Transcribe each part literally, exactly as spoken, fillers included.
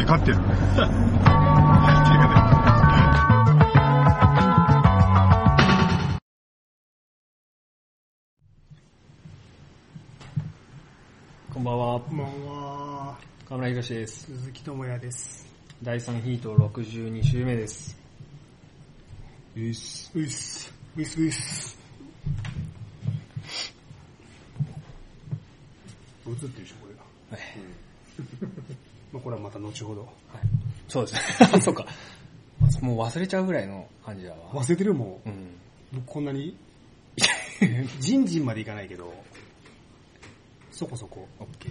勝ってる。 こんばんは。 こんばんは。 河村宏です。 鈴木智也です。 だいさんヒートろくじゅうに週目です。 ういっす。ういっす。ういっす。ういっす。映ってるでしょ、これが。はい。うん、まあこれはまた後ほど。はい。 そうですね。そうか。もう忘れちゃうぐらいの感じだわ。 忘れてるもん。うん。こんなに、じんじんまでいかないけど、そこそこ。 オッケー。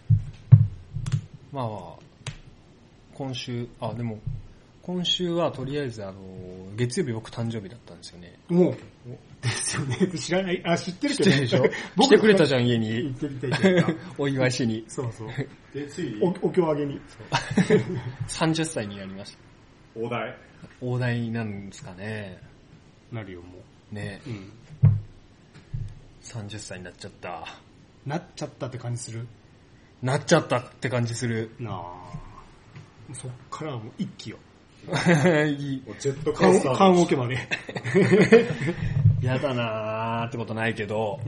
まあ、今週、あ、でも、今週はとりあえずあの、月曜日僕誕生日だったんですよね。 もう。ですよね。知らない。あ、知ってるけど。 知ってるでしょ来てくれたじゃん、家に。 行ってみたいけど。 お祝いしに。 そうそう。 で、ついお、お経あげに。 さんじゅっさいになりました。 大台。 大台なんですかね。 なるよ、もう。ね。 うん。 さんじゅっさいになっちゃった。 なっちゃったって感じする。 なっちゃったって感じする。 なあ。そっからはもう一気よ。 いい。 ジェットコースター。 缶オケまで。 やだなーってことないけど、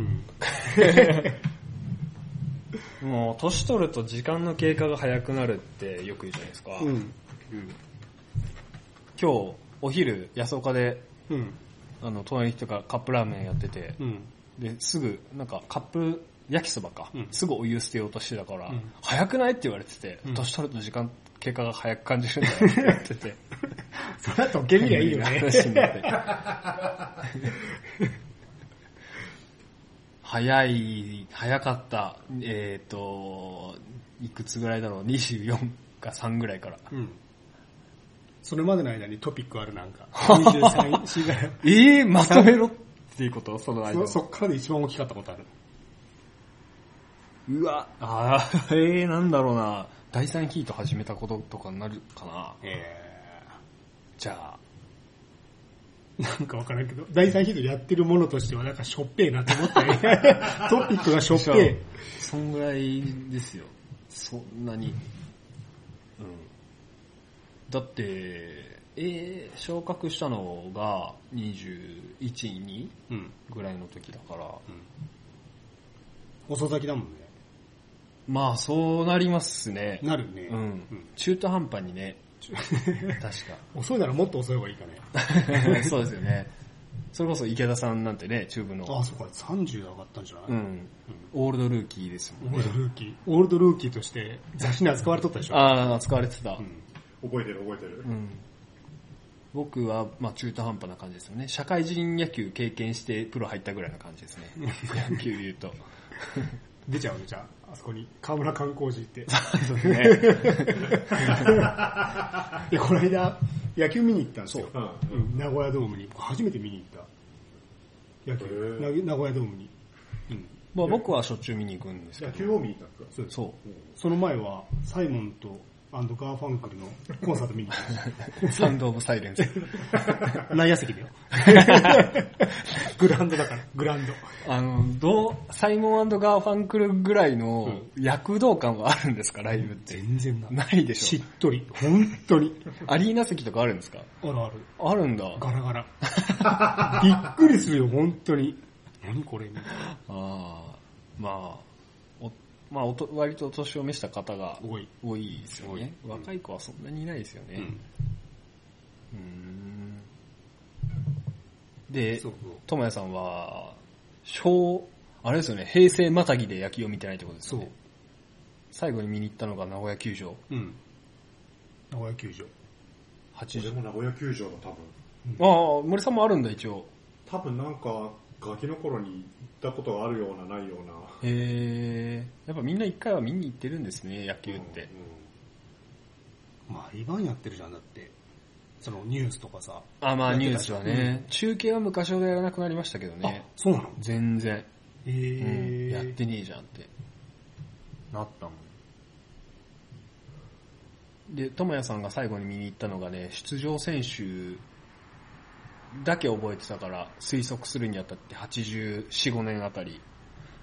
うん、もう年取ると時間の経過が早くなるってよく言うじゃないですか。うんうん、今日お昼安岡で、うん、あの隣の人がカップラーメンやってて、うん、ですぐなんかカップ焼きそばか、うん、すぐお湯捨てようとしてたから、うん、早くないって言われてて、うん、年取ると時間経過が早く感じるんだよって言っててそれは時計見りゃいいよね話になって早い早かったえっ、ー、といくつぐらいだろうにじゅうよんかさんぐらいから、うん、 それまでの間にトピックあるなんかにじゅうさん、よんぐらいえーまとめろっていうことその間そ, そっからで一番大きかったことある。 うわあーえーなんだろうなだいさんヒート始めたこととかになるかな。えー、じゃあなんかわからんけどだいさんヒートやってるものとしてはなんかしょっぺーなと思ったねトピックがしょっぺー。 そんぐらいですよ。そんなに、うん、だってえー、昇格したのがにじゅういち、にぐらいの時だから、うん、 遅咲きだもんね。 まあそうなりますね。 なるね。 うん。うん、中途半端にね。確か。 遅いならもっと遅い方がいいかね。 そうですよね。それこそ池田さんなんてね、チューブの。 ああ、そうか、さんじゅうで上がったんじゃない？うん。うん、 オールドルーキーですもんね。 オールドルーキー。オールドルーキーとして雑誌に扱われとったでしょ？ ああ、扱われてた。うん、 覚えてる覚えてる。うん。 僕は、まあ中途半端な感じですよね。社会人野球経験してプロ入ったぐらいな感じですね。野球で言うと。 出ちゃうね、じゃあ。あそこに河村観光寺行って。 そうですね。 で、この間、野球見に行ったんですよ。うん、名古屋ドームに。初めて見に行った。野球。名古屋ドームに。 うん、まあ僕はしょっちゅう見に行くんですけど。 野球を見に行ったんですか？ そう。 その前は、サイモンとアンドガーファンクルのコンサート見に行った。 サウンドオブサイレンス。 内野席だよ。グラウンドだから、グラウンド。 あの、どう、サイモン&ガーファンクルぐらいの躍動感はあるんですか、ライブって。 全然ない。 ないでしょ。 しっとり。本当に。 アリーナ席とかあるんですか？ あるある。 あるんだ。 ガラガラ。びっくりするよ、本当に。何これみたいな。ああ、まあ。まあ、おと割と年を召した方が多い多いですよね。若い子はそんなにいないですよね。うん、うーんで、智也さんは小あれですよね。平成またぎで野球を見てないってことですよね。そう。最後に見に行ったのが名古屋球場。うん。 名古屋球場。 はちじゅう。俺も名古屋球場だ多分。 うん、ああ、森さんもあるんだ一応。 多分なんかガキの頃に行ったことがあるようなないような。 へえ。やっぱみんな一回は見に行ってるんですね、野球って。 うんうん、まあ今やってるじゃんだって。そのニュースとかさ。 あ、まあニュースはね、うん、中継は昔ほどやらなくなりましたけどね。 あ、そうなの？ 全然。 へえ、 うん。やってねえじゃんってなったもん。で、智也さんが最後に見に行ったのがね、出場選手だけ覚えてたから推測するにあたってはちじゅうよん、ごねんあたり。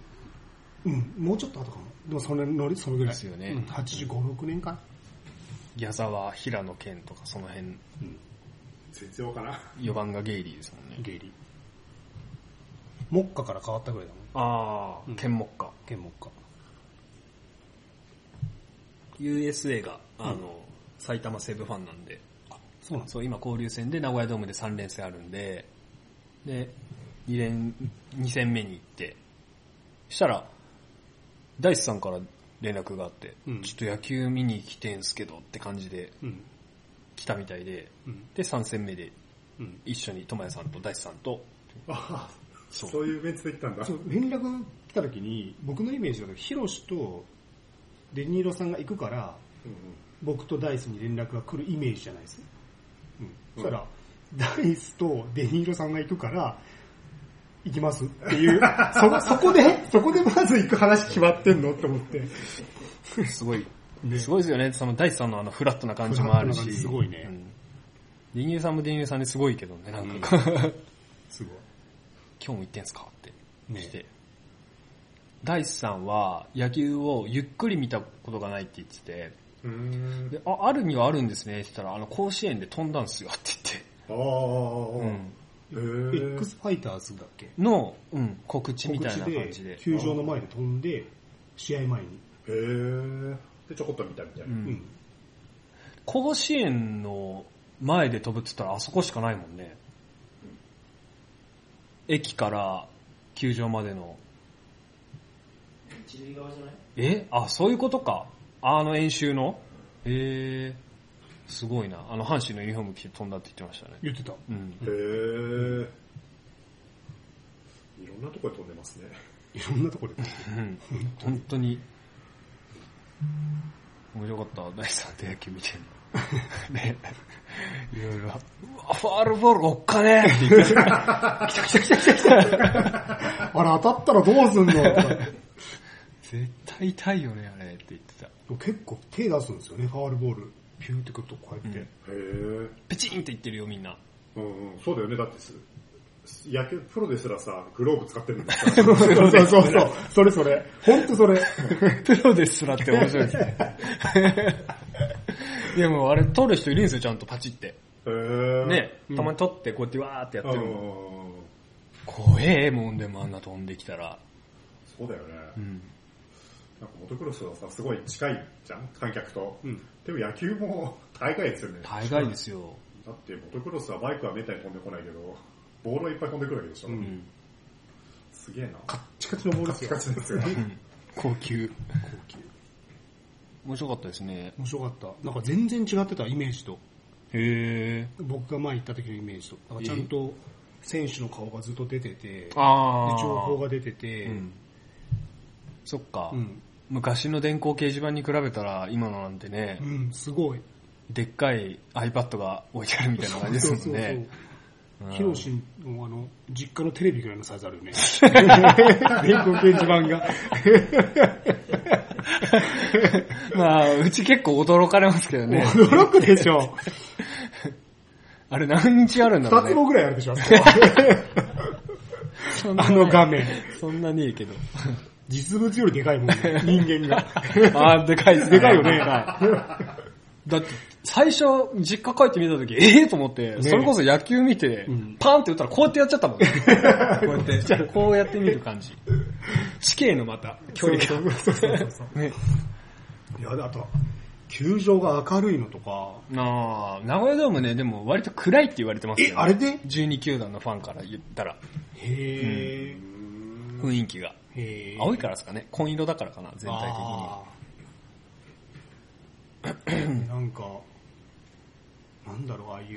うん、もうちょっと後かも。でもそれのそれぐらいですよね。 うん、はちじゅうご、ろくねんかな。 矢沢、平野健とかその辺。うん。 絶用かな。 よばんがゲイリーですもんね。 ゲイリー。モッカから変わったぐらいだもん。 ああ、うん、ケンモッカ。 ケンモッカ。 ユーエスエー が、あの、うん、埼玉西武ファンなんで。あ、そうなんそう、今交流戦で名古屋ドームでさん連戦あるんで、で、に連、に戦目に行って、したら、ダイスさんから連絡があって、うん、ちょっと野球見に来てんすけどって感じで、来たみたいで、うん、で、さん戦目で、一緒に友也さんとダイスさんと、 あそう、そういうメンツで行ったんだ。 そう連絡来た時に、僕のイメージだと、ヒロシとデニーロさんが行くから、うんうん、僕とダイスに連絡が来るイメージじゃないです。うん。そしたら、うん、ダイスとデニーロさんが行くから、行きますっていう、そ、そこで、そこでまず行く話決まってんのって思って。 すごい、ね、すごいですよね。そのダイスさんのあのフラットな感じもあるし。 すごいね。うん、 デニーロさんもデニーロさんですごいけどね、なんか、うん、 すごい。 今日も行ってんすかってして、ね、ダイスさんは野球をゆっくり見たことがないって言ってて、うーんで あ, あるにはあるんですねって言ったら、あの甲子園で飛んだんすよって言って、ああ、 うん、へ X ファイターズだっけの、うん、告知みたいな感じで球場の前で飛んで試合前に、 へーでちょこっと見たみたいな、うんうん、 甲子園の前で飛ぶって言ったらあそこしかないもんね。駅から球場までの一塁側じゃない？ えあ、そういうことか。あの演習のへえー、すごいな。あの阪神のユニフォーム着て飛んだって言ってましたね。 言ってた。 うん、 へーいろんなとこで飛んでますね。 いろんなとこで飛んでる。 うん、本当に面白かった。大さんと野球見てるの。ね、いろいろ、ファールボールおっかねって言ってた。来た来た来た来た来た。 あれ当たったらどうすんの絶対痛いよね、あれって言ってた。 結構手出すんですよね、ファールボール。ピューってくるとこうやって。うん、 へーペチンって言ってるよ、みんな。 うんうん、そうだよね、だって野球プロですらさ、グローブ使ってるんですから。 そうそうそうそう。それそれ。ほんとそれ。 プロですらって面白いですね。でもあれ撮る人いるんですよ、ちゃんとパチって。 へーね、たまに撮ってこうやってわーってやってるの。うん、怖えもんでもあんな飛んできたら。 そうだよね。うん、なんかモトクロスはさ、すごい近いじゃん、観客と。うん、でも野球も大概ですよね。 大概ですよ。 だってモトクロスはバイクはめったに飛んでこないけど、ボールはいっぱい飛んでくるわけでしょ。うん、すげえな。 カッチカチのボールですよ。 カッチカチですよ。 高級。高級。面白かったですね。 面白かった。なんか全然違ってた、イメージと。 へー。 僕が前行った時のイメージと。なんかちゃんと選手の顔がずっと出てて、 あで情報が出てて、うん、 そっか、うん、昔の電光掲示板に比べたら今のなんてね、 うん、すごい。 でっかい iPad が置いてあるみたいな感じですもんね。そうそうそうヒロシのあの、実家のテレビぐらいのサイズあるよね。電光掲示板が。 まあ、うち結構驚かれますけどね。 驚くでしょ。 あれ何インチあるんだろうね。 二つもぐらいあるでしょ。あの画面。 そんなにいいけど。 実物よりでかいもんね、人間が。 あー、でかいですね。 でかいよね。 だって、最初、実家帰って見たとき、ええー、と思って、ね、それこそ野球見て、うん、パーンって打ったらこうやってやっちゃったもんね。こうやって、こうやって見る感じ。死刑のまた、距離が。そうそうそうそう。ね。 いや、あと、球場が明るいのとか。 ああ、名古屋ドームね、でも割と暗いって言われてますよね。 え、あれで ? じゅうに 球団のファンから言ったら。 へー、うん。雰囲気が。へー。青いからですかね。紺色だからかな、全体的に。なんか、なんだろう、ああいう、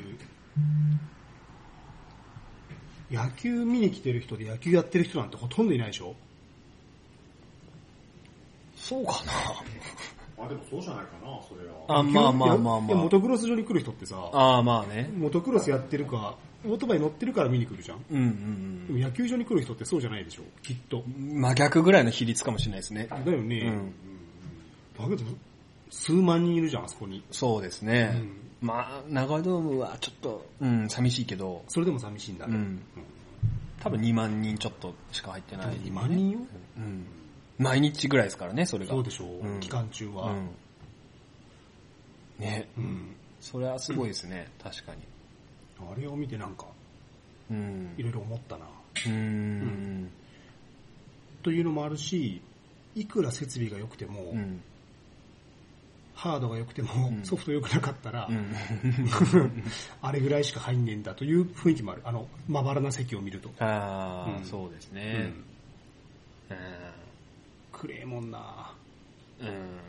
野球見に来てる人で野球やってる人なんてほとんどいないでしょ？ そうかな。 あ、でもそうじゃないかな、それは。 あ、まあまあまあまあ。 モトクロス場に来る人ってさ、 あまあね。 モトクロスやってるか、オートバイ乗ってるから見に来るじゃん。 うんうんうん。 でも野球場に来る人ってそうじゃないでしょ、きっと。 真逆ぐらいの比率かもしれないですね。 だよね。うん。だけど、数万人いるじゃん、あそこに。 そうですね。うん、まあ、長野ドームはちょっと、うん、寂しいけど。 それでも寂しいんだね。うん。うん、 多分にまんにんちょっとしか入ってない、ね。 にまんにんよ？ うん。毎日ぐらいですからね、それが。 そうでしょう、うん、期間中は。 ね、うん、それはすごいですね、うん、確かに。 あれを見てなんか、うん、いろいろ思ったな。 うん、うん、 というのもあるし、いくら設備が良くても、うん、ハードが良くても、うん、ソフト良くなかったら、うん、あれぐらいしか入んねえんだという雰囲気もある。あの、まばらな席を見ると。 ああ、うん、そうですね。 うん、くれえもんな。うん、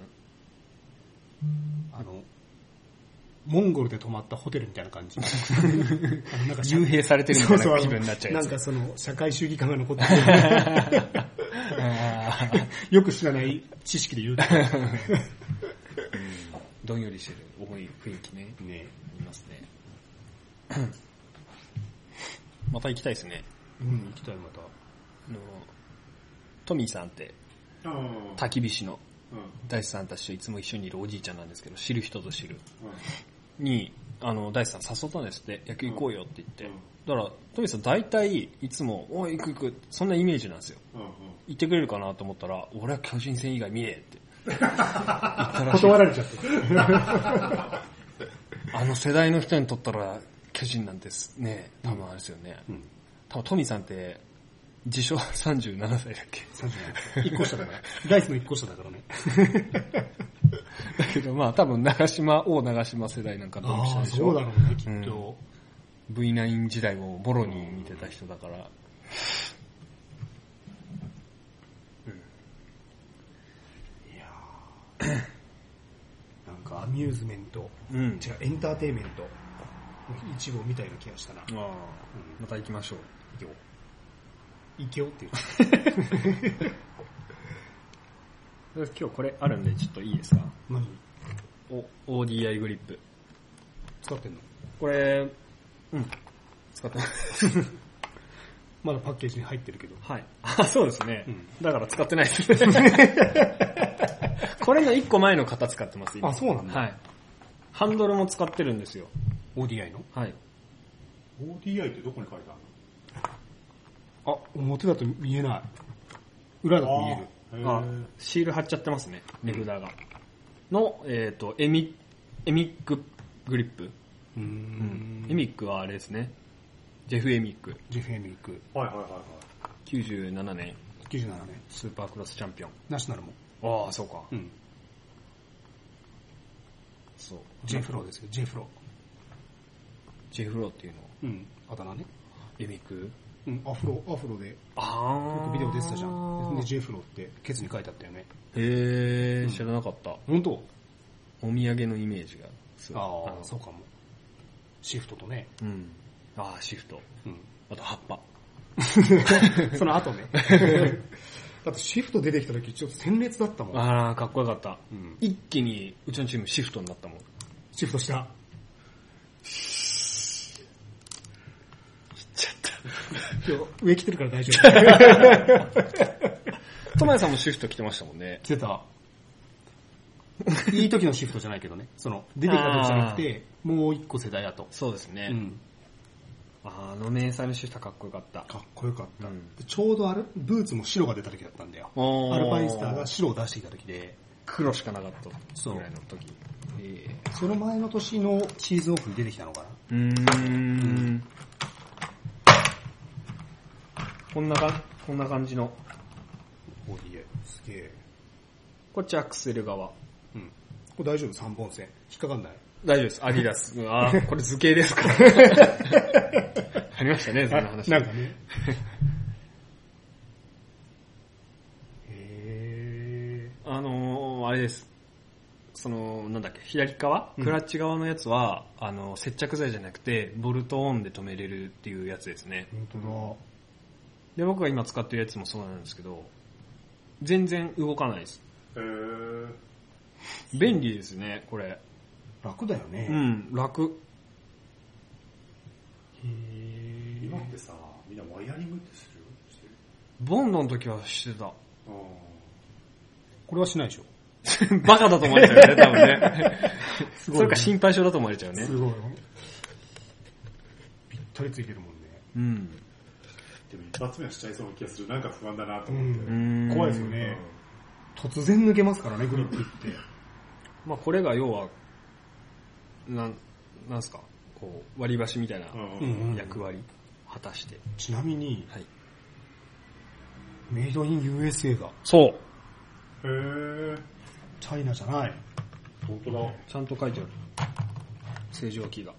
あの、モンゴルで泊まったホテルみたいな感じ。 あのなんか幽閉されてるみたいな気分になっちゃうやつ。 なんかその社会主義感が残ってる。よく知らない知識で言うと、うん、 どんよりしてる重い雰囲気ね。ね、ありますね。また行きたいですね。 うん、行きたいまた。あのトミーさんって焚き火師の大地さんたちといつも一緒にいるおじいちゃんなんですけど、知る人ぞ知るにあの大地さん誘ったんですって、野球行こうよって言って、だからトミーさん大体いつもおい行く行くそんなイメージなんですよ。行ってくれるかなと思ったら、俺は巨人戦以外見ねえって言ったらしい。 断られちゃったあの世代の人にとったら巨人なんですね、多分あれですよね、うん、多分トミーさんって自称さんじゅうななさいだっけ。 さんじゅうなな。いっこ下だから。ダイスのいっこ下だからね。 だけどまあ多分長島、王長島世代なんかドンピシャでしょ。 そうだろうね、きっと、 うん。ブイナイン 時代をボロに見てた人だから。 うん、いやーなんかアミューズメント、うん、違うエンターテインメントの一部を見たような気がしたな。あ、うん、 また行きましょう。行こう。 行けよっていう今日これあるんでちょっといいですか。 何？ お オーディーアイ グリップ使ってんの？ これうん使ってますまだパッケージに入ってるけど。 はい。あ、そうですね、うん、だから使ってないですねこれのいっこまえの型使ってます今。 あ、そうなんだ。 はい。ハンドルも使ってるんですよ。 オーディーアイ の。 はい。 オーディーアイ ってどこに書いてあるの？ あ、表だと見えない。裏だと見える。 あ、シール貼っちゃってますね、値札が。の、えっ、ー、と、エミ、エミックグリップ。うーん、うん。エミックはあれですね。ジェフエミック。 ジェフエミック。 はいはいはいはい。 きゅうじゅうななねん。 きゅうじゅうななねん。 スーパークロスチャンピオン。 ナショナルも。 ああ、そうか。うん。そう。 ジェフローですよ、ジェフロー。 ジェフローっていうの？ うん。あだ名ね。 エミック？ うん、アフロ、アフロで、あよくビデオ出てたじゃん。で、ジェフロってケツに書いてあったよね。 へー、うん、知らなかった。 本当？ お土産のイメージがすごい。ああ、そうかも。シフトとね。 うん。ああ、シフト。うん。あと葉っぱ。 その後ね。だってシフト出てきた時ちょっと鮮烈だったもん。 ああ、かっこよかった。うん、一気にうちのチームシフトになったもん。 シフトした。今日上着てるから大丈夫。 トマヤさんもシフト着てましたもんね。 着てた。いい時のシフトじゃないけどね。その出てきた時じゃなくて、もう一個世代だと。 そうですね。うん、あの明細のシフトかっこよかった。 かっこよかった。うん、ちょうどあれブーツも白が出た時だったんだよ。アルパインスターが白を出してきた時で、 黒しかなかったぐらいの時。 えー、その前の年のシーズンオフに出てきたのかな。 うーん。うんこんなかこんな感じのオーディーアイ すげえ。 こっちアクセル側。 うん。これ大丈夫？さんぼん線引っかかんない？ 大丈夫です。アディダス。ああ、これ図形ですから。ありましたね、そんな話。 なんかね。へー。あのー、あれです。そのなんだっけ、左側、うん、クラッチ側のやつはあの接着剤じゃなくてボルトオンで止めれるっていうやつですね。 本当だ。 で僕が今使ってるやつもそうなんですけど、全然動かないです。 へー。 便利ですね、これ。 楽だよね。 うん、楽。 へー。 今ってさ、みんなワイヤリングってする？してる？ ボンドの時はしてた。あ、 これはしないでしょ。 バカだと思われちゃうよね、多分ね。すごい、ね。それか心配性だと思われちゃうね。 すごい。ぴったりついてるもんね。うん。 でも一発目はしちゃいそうな気がする。なんか不安だなと思って。うん、怖いですよね、うん。突然抜けますからね、グリップって。 まあこれが要はなん、なんすか、こう、割り箸みたいな役割果たして。 ちなみに、 はい。 メイドイン ユーエスエー が。 そう。 へー。 チャイナじゃない。 本当だ。 ちゃんと書いてある。正常期が。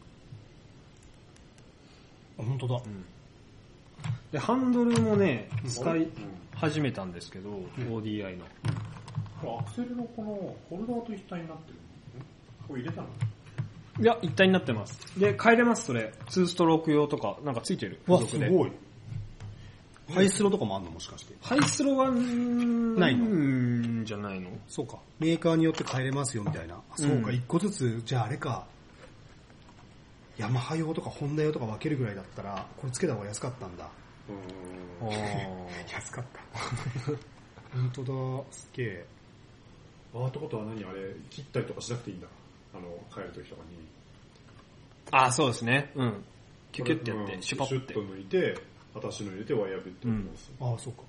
あ、本当だ。 うん。で、ハンドルもね、使い始めたんですけど、うん、オーディーアイ の。 アクセルのこのホルダーと一体になってる。これ入れたの？ いや、一体になってます。で、変えれます、それ。ツーストローク用とか、なんかついてる。 わ、すごい。ハイスロとかもあんのもしかして。 ハイスロは、 ないのんじゃないの？ そうか。メーカーによって変えれますよみたいな。うん、そうか、一個ずつ、じゃああれか。ヤマハ用とかホンダ用とか分けるぐらいだったら、これつけた方が安かったんだ。 うーん。 安かった。本当だ、すっげえ。 ああ、ってことは何あれ、切ったりとかしなくていいんだ。あの、変えるときとかに。 ああ、そうですね。うん。キュキュってやって、シュパッて。 シュッと抜いて、私の入れてワイヤービットを押す。 うん、ああ、そうか。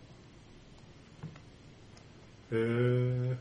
へー。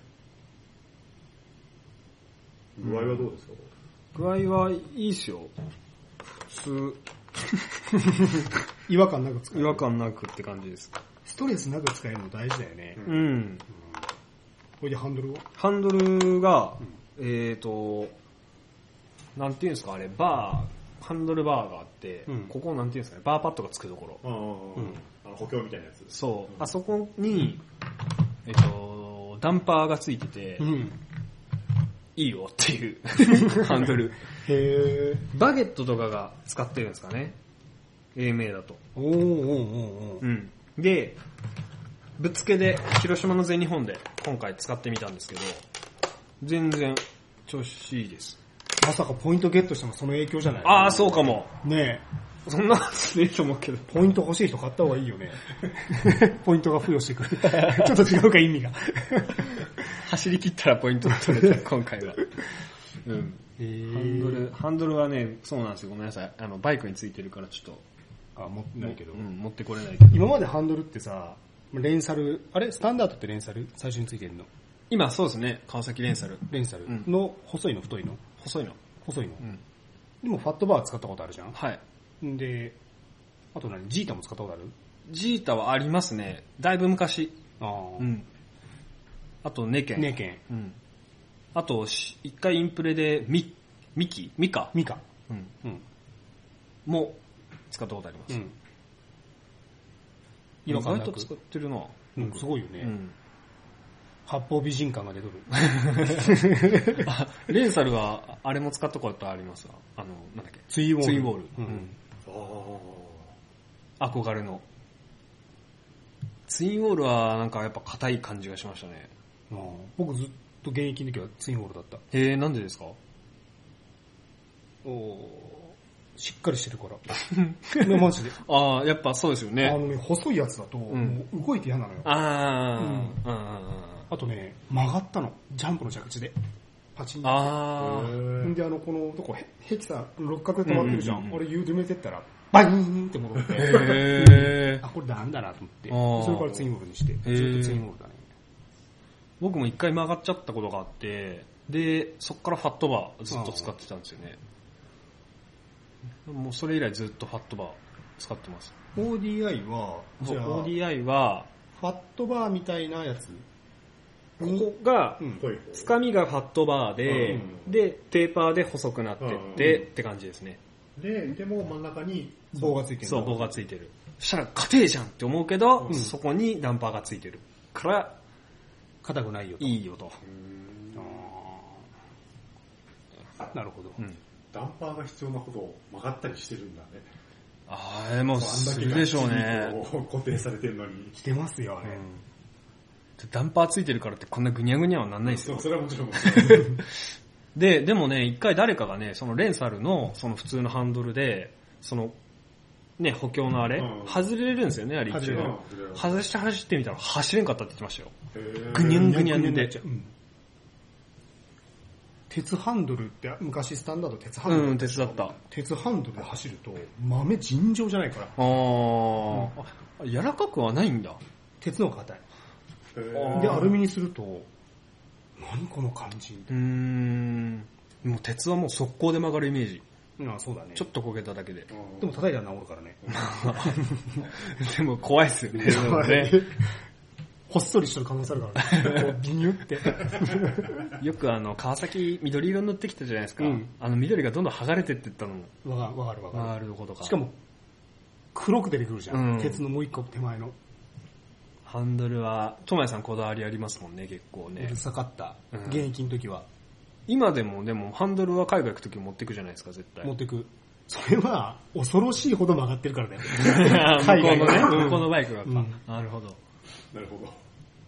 具合はどうですか、 具合はいいっすよ。普通。 違和感なく使える。 違和感なくって感じです。 ストレスなく使えるの大事だよね。 うん。うん、 これでハンドルはハンドルが、うん、えーと、なんていうんですか、あれ、バー、ハンドルバーがあって、うん、ここなんていうんですかね、バーパッドがつくところ。 うん、あの補強みたいなやつ。 そう。うん、あそこに、えっと、ダンパーがついてて、うん、いいよっていうハンドル。 へー。 バゲットとかが使ってるんですかね。エーエムエー だと。 おーおーおーおー。 うん。で、ぶっつけで広島の全日本で今回使ってみたんですけど、全然調子いいです。 まさかポイントゲットしたのその影響じゃない？ ああ、そうかも。 ねえ。そんなことねえと思うけど。 ポイント欲しい人買った方がいいよね。ポイントが付与してくる。ちょっと違うか意味が。 走り切ったらポイント取れた、今回は。うん。ハンドル、ハンドルはね、そうなんですよ。ごめんなさい。あの、バイクについてるからちょっと。 あ、持ってないけど。 うん、持ってこれないけど。 今までハンドルってさ、レンサル、あれスタンダードってレンサル最初についてるの？ 今そうですね。川崎レンサル。 レンサルの細いの太いの？ 細いの。 細いの。 うん。 でもファットバー使ったことあるじゃん？ はい。 で、あと何？ジータも使ったことある？ ジータはありますね。だいぶ昔。 ああ。 うん。あとネケン。 ネケン。 うん。あと、一回インプレでミ、ミキミカミカ。 うん。 うん。 も使ったことあります。うん。意外と使ってるな。 うん、すごいよね。 うん。 八方美人感が出とる。 レンサルは、あれも使ったことありますわ。あの、なんだっけ。 ツインウォール。 ツインウォール。 うん。 ああ。憧れの。ツインウォールはなんかやっぱ硬い感じがしましたね。 ああ。僕ずっと現役の時はツインウォールだった。 へえ、なんでですか？ おしっかりしてるから。マジで。 ああ、やっぱそうですよね。 あのね、細いやつだと、もう動いて嫌なのよ。 ああ、うん。 あとね、曲がったの。ジャンプの着地で。パチンって。 ああ。 で、あの、この、どこ、ヘキさ、六角で止まってるじゃん。俺、ゆでめてったら、バイーンって戻って。へあ、これなんだなと思って。それからツインウォールにして。ずっとツインウォールだね。 僕も一回曲がっちゃったことがあって、で、そっからファットバーずっと使ってたんですよね。もうそれ以来ずっとファットバー使ってます。 オーディーアイ は、 じゃあ オーディーアイ は、 ファットバーみたいなやつここが、つかみがファットバーで、で、テーパーで細くなってって、って感じですね。 で、でも真ん中に棒がついてる。 そう、棒がついてる。そしたら、硬えじゃんって思うけど、うん、そこにダンパーがついてる。から、 硬くないよと。 いいよと。 なるほど。 うん、ダンパーが必要なほど曲がったりしてるんだね。 ああ、もうするでしょうね。 固定されてるのに。 してますよね。 うん、ダンパーついてるからってこんなグニャグニャはなんないですよ。 それはもちろん。 で、でもね、一回誰かがね、そのレンサルのその普通のハンドルで、その、ね、補強のあれ、うん、外れるんですよね、あれ一応。外して走ってみたら走れんかったって言ってましたよ。グニャングニャンで。うん鉄ハンドルって昔スタンダード鉄ハンドル、 うん、鉄だった。 鉄ハンドルで走ると豆尋常じゃないから。ああ、うん、柔らかくはないんだ。 鉄の硬い。でアルミにすると何この感じ。 うーん。 もう鉄はもう速攻で曲がるイメージ。 ああ、そうだね。 ちょっとこけただけで。 でも叩いたら治るからね。 でも怖いっすよね。でもねほっそりしてる可能性あるからね。こうビニュって。 よくあの、川崎緑色塗ってきたじゃないですか。うん、あの緑がどんどん剥がれてってったのも。 わかるわかる。 なるほどか。 しかも、黒く出てくるじゃん。うん、鉄のもう一個手前の。 ハンドルは、トマヤさんこだわりありますもんね、結構ね。 うるさかった。うん、現役の時は。 今でも、でも、ハンドルは海外行く時持ってくじゃないですか、絶対。 持ってく。それは、恐ろしいほど曲がってるからだよ。 海外のね、向こうのバイクが、うん。なるほど。 なるほど。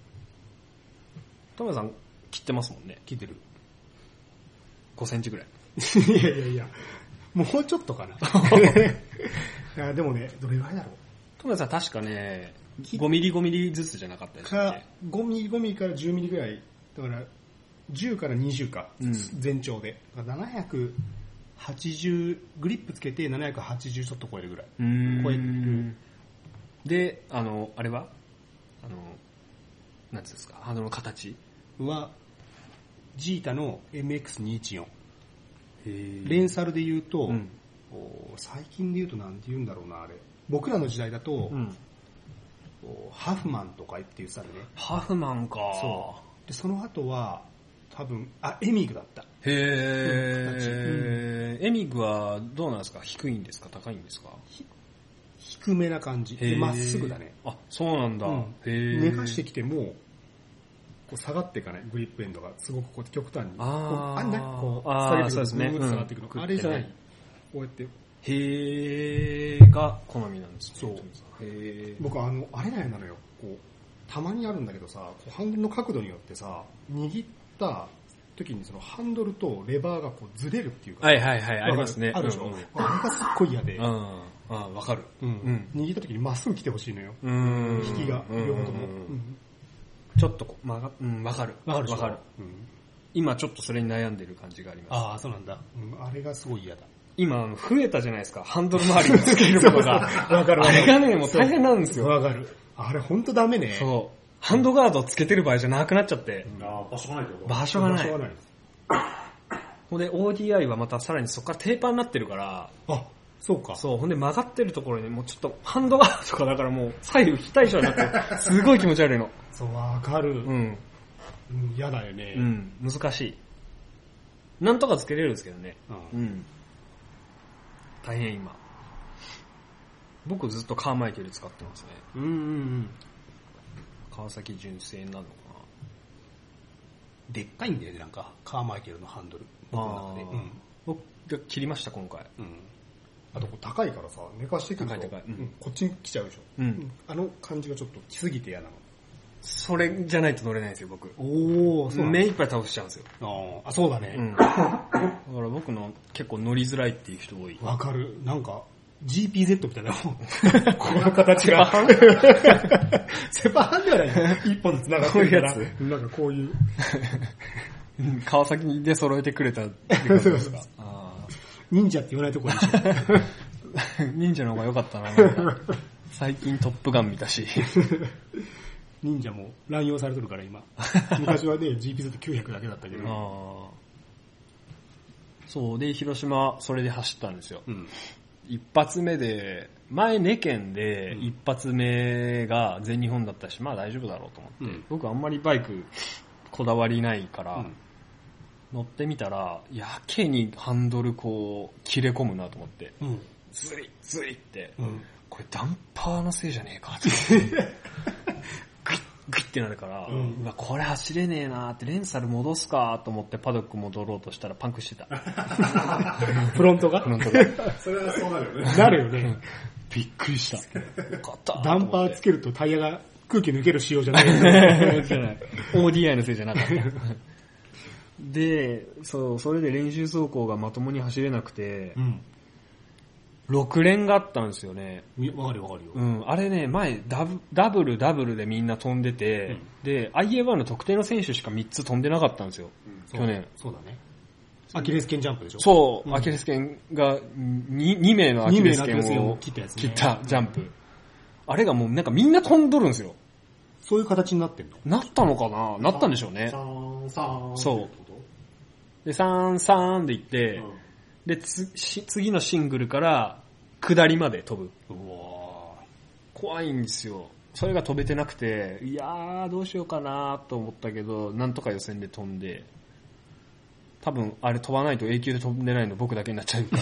トマヤさん、切ってますもんね。 切ってる。 ごセンチぐらい。 いやいやいや、もうちょっとかな。いやでもね、どれぐらいだろう。 トマヤさん確かね、ごミリごミリずつじゃなかったですか。 ごミリごミリからじゅうミリぐらい。だから、じゅうからにじゅうか、うん、全長で。ななひゃくはちじゅう、グリップつけてななひゃくはちじゅうちょっと超えるぐらい。 うーん超える。 で、あの、あれはあの、なんつうんですか、ハンドルの形は、ジータの エムエックスにひゃくじゅうよん。レンサルで言うと、うん、最近で言うとなんて言うんだろうな、あれ。僕らの時代だと、うん、ハフマンとか言って言ってたね。 ハフマンか。 そう。で、その後は、多分、あ、エミグだった。 へー、うん。エミグはどうなんですか？低いんですか？高いんですか？ 低めな感じ。で、まっすぐだね。 あ、そうなんだ。うん、 へー。寝かしてきても、こう下がっていかない、グリップエンドが。すごくこう極端に。 あー。 あんなこう、 下げてくる。そうですね。 下がってくる。うん、あれじゃない。こうやって。 へーが好みなんですね。 そう。へー。僕あの、あれだよなのよ。こう、たまにあるんだけどさ、こうハンドルの角度によってさ、握った時にそのハンドルとレバーがこうずれるっていうか。 はいはいはい、ありますね。 あるでしょ。うんうん、あれがすっごい嫌で。 うん。ああ、わかる。 うん。うん、握った時にまっすぐ来てほしいのよ。うん。引きが、両方とも。うん、 ちょっとこう、まが、うん、わかる。 わかるわかる。うん。今ちょっとそれに悩んでる感じがあります。 ああ、そうなんだ。うん。あれがすごい嫌だ。 今、増えたじゃないですか。ハンドル周りにつけるものが。 わかる。 あれがね、もう大変なんですよ。 わかる。あれほんとダメね。 そう。ハンドガードをつけてる場合じゃなくなっちゃって。 うん、あ場所がないってこと？ 場所がない。場所がない。ほんで オーディーアイ はまたさらにそこからテーパーになってるから。 あ、そうか。 そう。ほんで曲がってるところにもうちょっとハンドガードとかだからもう左右非対称になって、すごい気持ち悪いの。 そう、わかる。うん。嫌、うん、だよね。 うん。難しい。なんとかつけれるんですけどね。うん。うん、大変今。僕ずっとカーマイケル使ってますね。 うんうんうん。 川崎純正なのかな。 でっかいんだよね、なんか。カーマイケルのハンドル。僕の中で。うん。 僕が切りました、今回。 うん。あと、高いからさ、寝かしてくると。 高い高い。うん。 こっちに来ちゃうでしょ。うん。あの感じがちょっと来すぎて嫌なの。 それじゃないと乗れないんですよ、僕。 おー、そう。 目いっぱい倒しちゃうんですよ。 ああ、そうだね。うん。だから僕の結構乗りづらいっていう人多い。 わかる。なんか、ジーピーゼット みたいな。この形が。セパハンではない。一本ずつ長くてるから。こういうやつなんかこういう。 川崎で揃えてくれたって感じですか。 忍者って言わないとこでしょ。 忍者の方が良かったな。最近トップガン見たし。 忍者も乱用されてるから今。昔はね、ジーピーゼットきゅうひゃく だけだったけど。 あそうで、広島それで走ったんですよ。うん、一発目で、前ネケンで一発目が全日本だったし、まあ大丈夫だろうと思って。うん、僕あんまりバイクこだわりないから、うん、乗ってみたら、やけにハンドルこう、切れ込むなと思って。うん、ズリッズリって、うん、これダンパーのせいじゃねえかって。グイッグイッってなるから、うん、うわこれ走れねえなーってレンサル戻すかと思ってパドック戻ろうとしたらパンクしてた。 フロントがフロントが。 それはそうなるよね。 なるよね。うん、 びっくりした。よかったダンパーつけるとタイヤが空気抜ける仕様じゃない。じゃない。 オーディーアイ のせいじゃなかった。で、そう、それで練習走行がまともに走れなくて、うん、ろく連があったんですよね。 わかるわかるよ。 うん。あれね、前ダブ、ダブルダブルでみんな飛んでて、うん、で、アイエーワン の特定の選手しかみっつ飛んでなかったんですよ。うん、去年。 そうだね。アキレス腱ジャンプでしょ。 そう、うん、アキレス腱が 2, 2名のアキレス腱を切ったやつね。 切ったジャンプ。うん、あれがもうなんかみんな飛んどるんですよ。 そういう形になってんの？ なったのかな？なったんでしょうね。 サーン、サーン。 そう。 で、さん、さんで行って、うん、で、つ、次のシングルから下りまで飛ぶ。うわ怖いんですよ。それが飛べてなくて、いやーどうしようかなと思ったけど、なんとか予選で飛んで、多分あれ飛ばないと永久で飛んでないの僕だけになっちゃうから。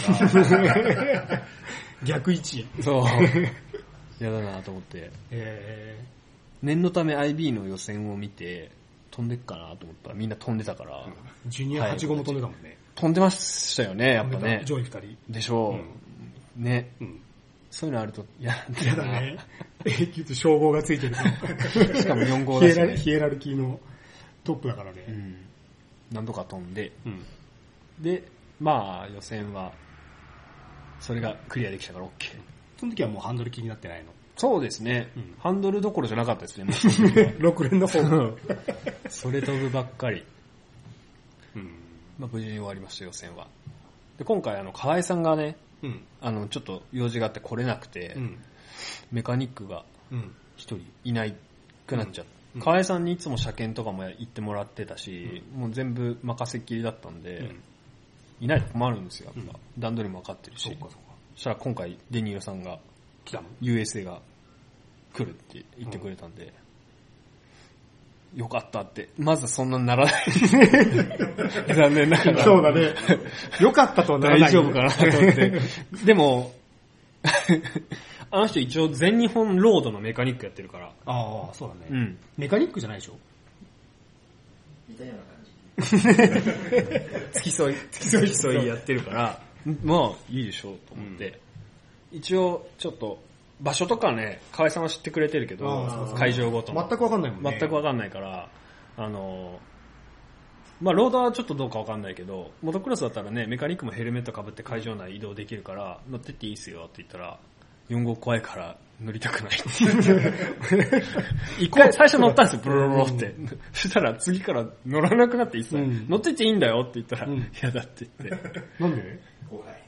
逆位置。 そう。嫌だなと思って。えー、念のため アイビー の予選を見て、飛んでっかなと思ったらみんな飛んでたから。 ジュニアはち号も飛んでたもんね。 飛んでましたよね、やっぱね。 上位ふたり。 でしょう。うん、ね。うんそういうのあると嫌なんだよな。 ね。永久と称号がついてるしかもよん号だし、ね、 ヒエラルキーのトップだからね。うん、 何度か飛んで、うん、で、まあ予選は、それがクリアできたから OK。 その時はもうハンドル気になってないの？ そうですね。うん、ハンドルどころじゃなかったですね。 ろく連の方が。 それ飛ぶばっかり。うん、まあ無事に終わりました、予選は。で今回、あの、河合さんがね、うん、あのちょっと用事があって来れなくて、うん、メカニックが一人いないくなっちゃって、うん、河合さんにいつも車検とかも行ってもらってたし、うん、もう全部任せっきりだったんで、うん、いないと困るんですよ、やっぱ、うん、段取りも分かってるし。そうかそうか。そしたら今回デニーロさんが来たの ユーエスエー が来るって言ってくれたんで、うん、よかったってまずそんなにならない残念ながらそうだねよかったとはならない、 大丈夫かなと思ってでもあの人一応全日本ロードのメカニックやってるから。 ああそうだね、うん、メカニックじゃないでしょ。 みたいな感じ付き添い付き添い付き添いやってるからまあいいでしょうと思って、うん、一応ちょっと場所とかね、河合さんは知ってくれてるけど、会場ごとの。 全くわかんないもんね。 全くわかんないから、あの、まあロードはちょっとどうかわかんないけど、モトクロスだったらね、メカニックもヘルメット被って会場内移動できるから、乗ってっていいっすよって言ったら、よん号怖いから乗りたくないって一回最初乗ったんですよ、ブロロロって。うん、そしたら次から乗らなくなっていいっすよ、うん、乗ってっていいんだよって言ったら、嫌、うん、だって言って。 なんで怖い。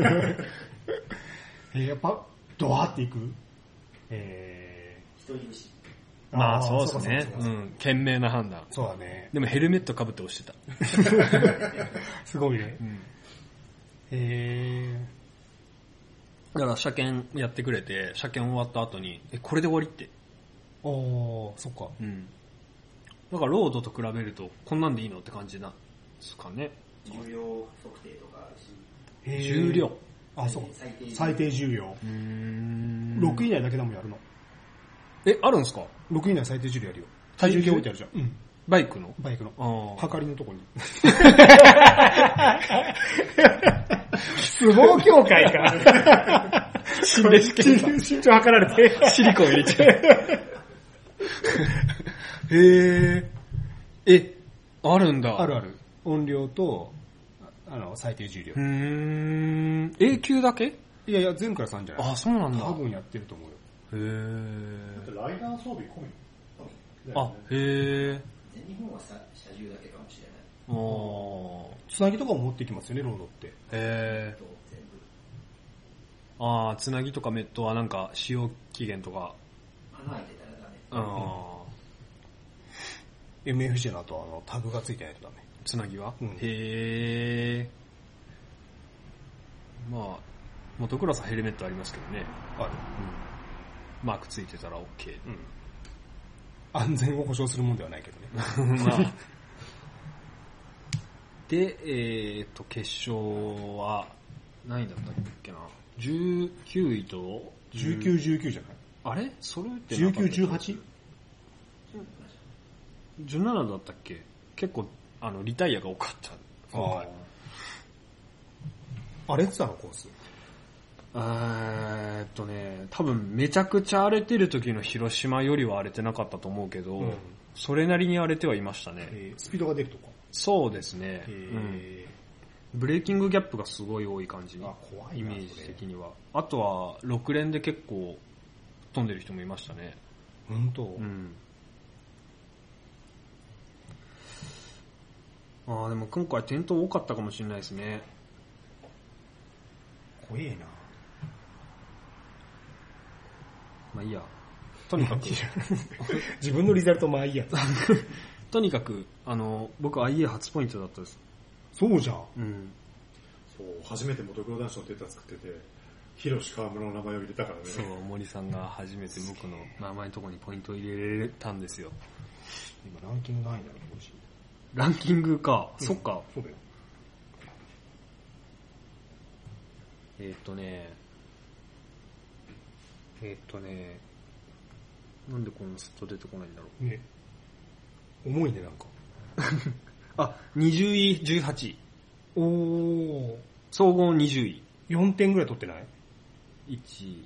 えー、やっぱ、ドワーっていくえー、人いるし。 まあそうですね。うん。賢明な判断。 そうだね。 でもヘルメット被って押してた。 すごいね。うん、へー。だから車検やってくれて、車検終わった後に、え、これで終わりって。 あー、そっか。 うん。だからロードと比べると、こんなんでいいのって感じなんですかね。 重量測定とかあるし。 へー。重量。 あ、そう。最低重量。うーん。ろく以内だけでもやるの。 え、あるんですか？ ろく 以内最低重量やるよ。体重計置いてあるじゃん。うん。 バイクの？ バイクの。ああ。はかりのとこに。相撲協会か。 心霊試験身長測られて。 シリコン入れちゃう。へえ。え、あるんだ。 あるある。音量と、あの、最低重量。 うーん。A 級だけ？ いやいや、全クラスあるんじゃない？ あ、そうなんだ。 多分やってると思うよ。 へー。 ライダー装備込み、 ね、あ、へー。 全日本はさ車重だけかもしれない。 あー。つなぎとかも持ってきますよね、ロードって。 へー。あー、つなぎとかメットはなんか使用期限とか。 穴開いてたらダメ。 あー。エムエフジェー の後はあのタグがついてないとダメ。 つなぎは、うん、へー。まあ、モトクロスはヘルメットありますけどね。 ある。 うん。マークついてたら OK。うん。 安全を保証するもんではないけどね。まあ。 で、えーと、決勝は、何位だったっけな。じゅうきゅういと、 じゅうきゅう、じゅうきゅうじゃない？ あれそれってじゅうきゅう、じゅうはち？ じゅうななだったっけ？結構、あの、リタイアが多かった。 ああ。荒れてたのコース？ えーっとね、多分めちゃくちゃ荒れてる時の広島よりは荒れてなかったと思うけど、うん、それなりに荒れてはいましたね。 えー、スピードが出るとか？ そうですね、えーうん。ブレーキングギャップがすごい多い感じ。 あ、怖いイメージ的には。あとは、ろく連で結構飛んでる人もいましたね。 本当？ うん。ああ、でも今回転倒多かったかもしれないですね。 怖えな。 まあいいや。とにかく。 自分のリザルトまあいいや。 とにかく、あの、僕 アイエー 初ポイントだったです。 そうじゃん。 うん。 そう、初めてモトクロ男子のデータ作ってて、ヒロシ川村の名前を入れたからね。 そう、森さんが初めて僕の名前のところにポイントを入れれたんですよ。 今ランキングないんだろうし。 ランキングか。うん、そっか。 そうだよ。 えーっとね、えーっとね、なんでこんなすっと出てこないんだろう。 ね。重いね、なんか。 あ、にじゅうい、じゅうはちい。 おー。 総合にじゅうい。 よんてんぐらい取ってない ? いち、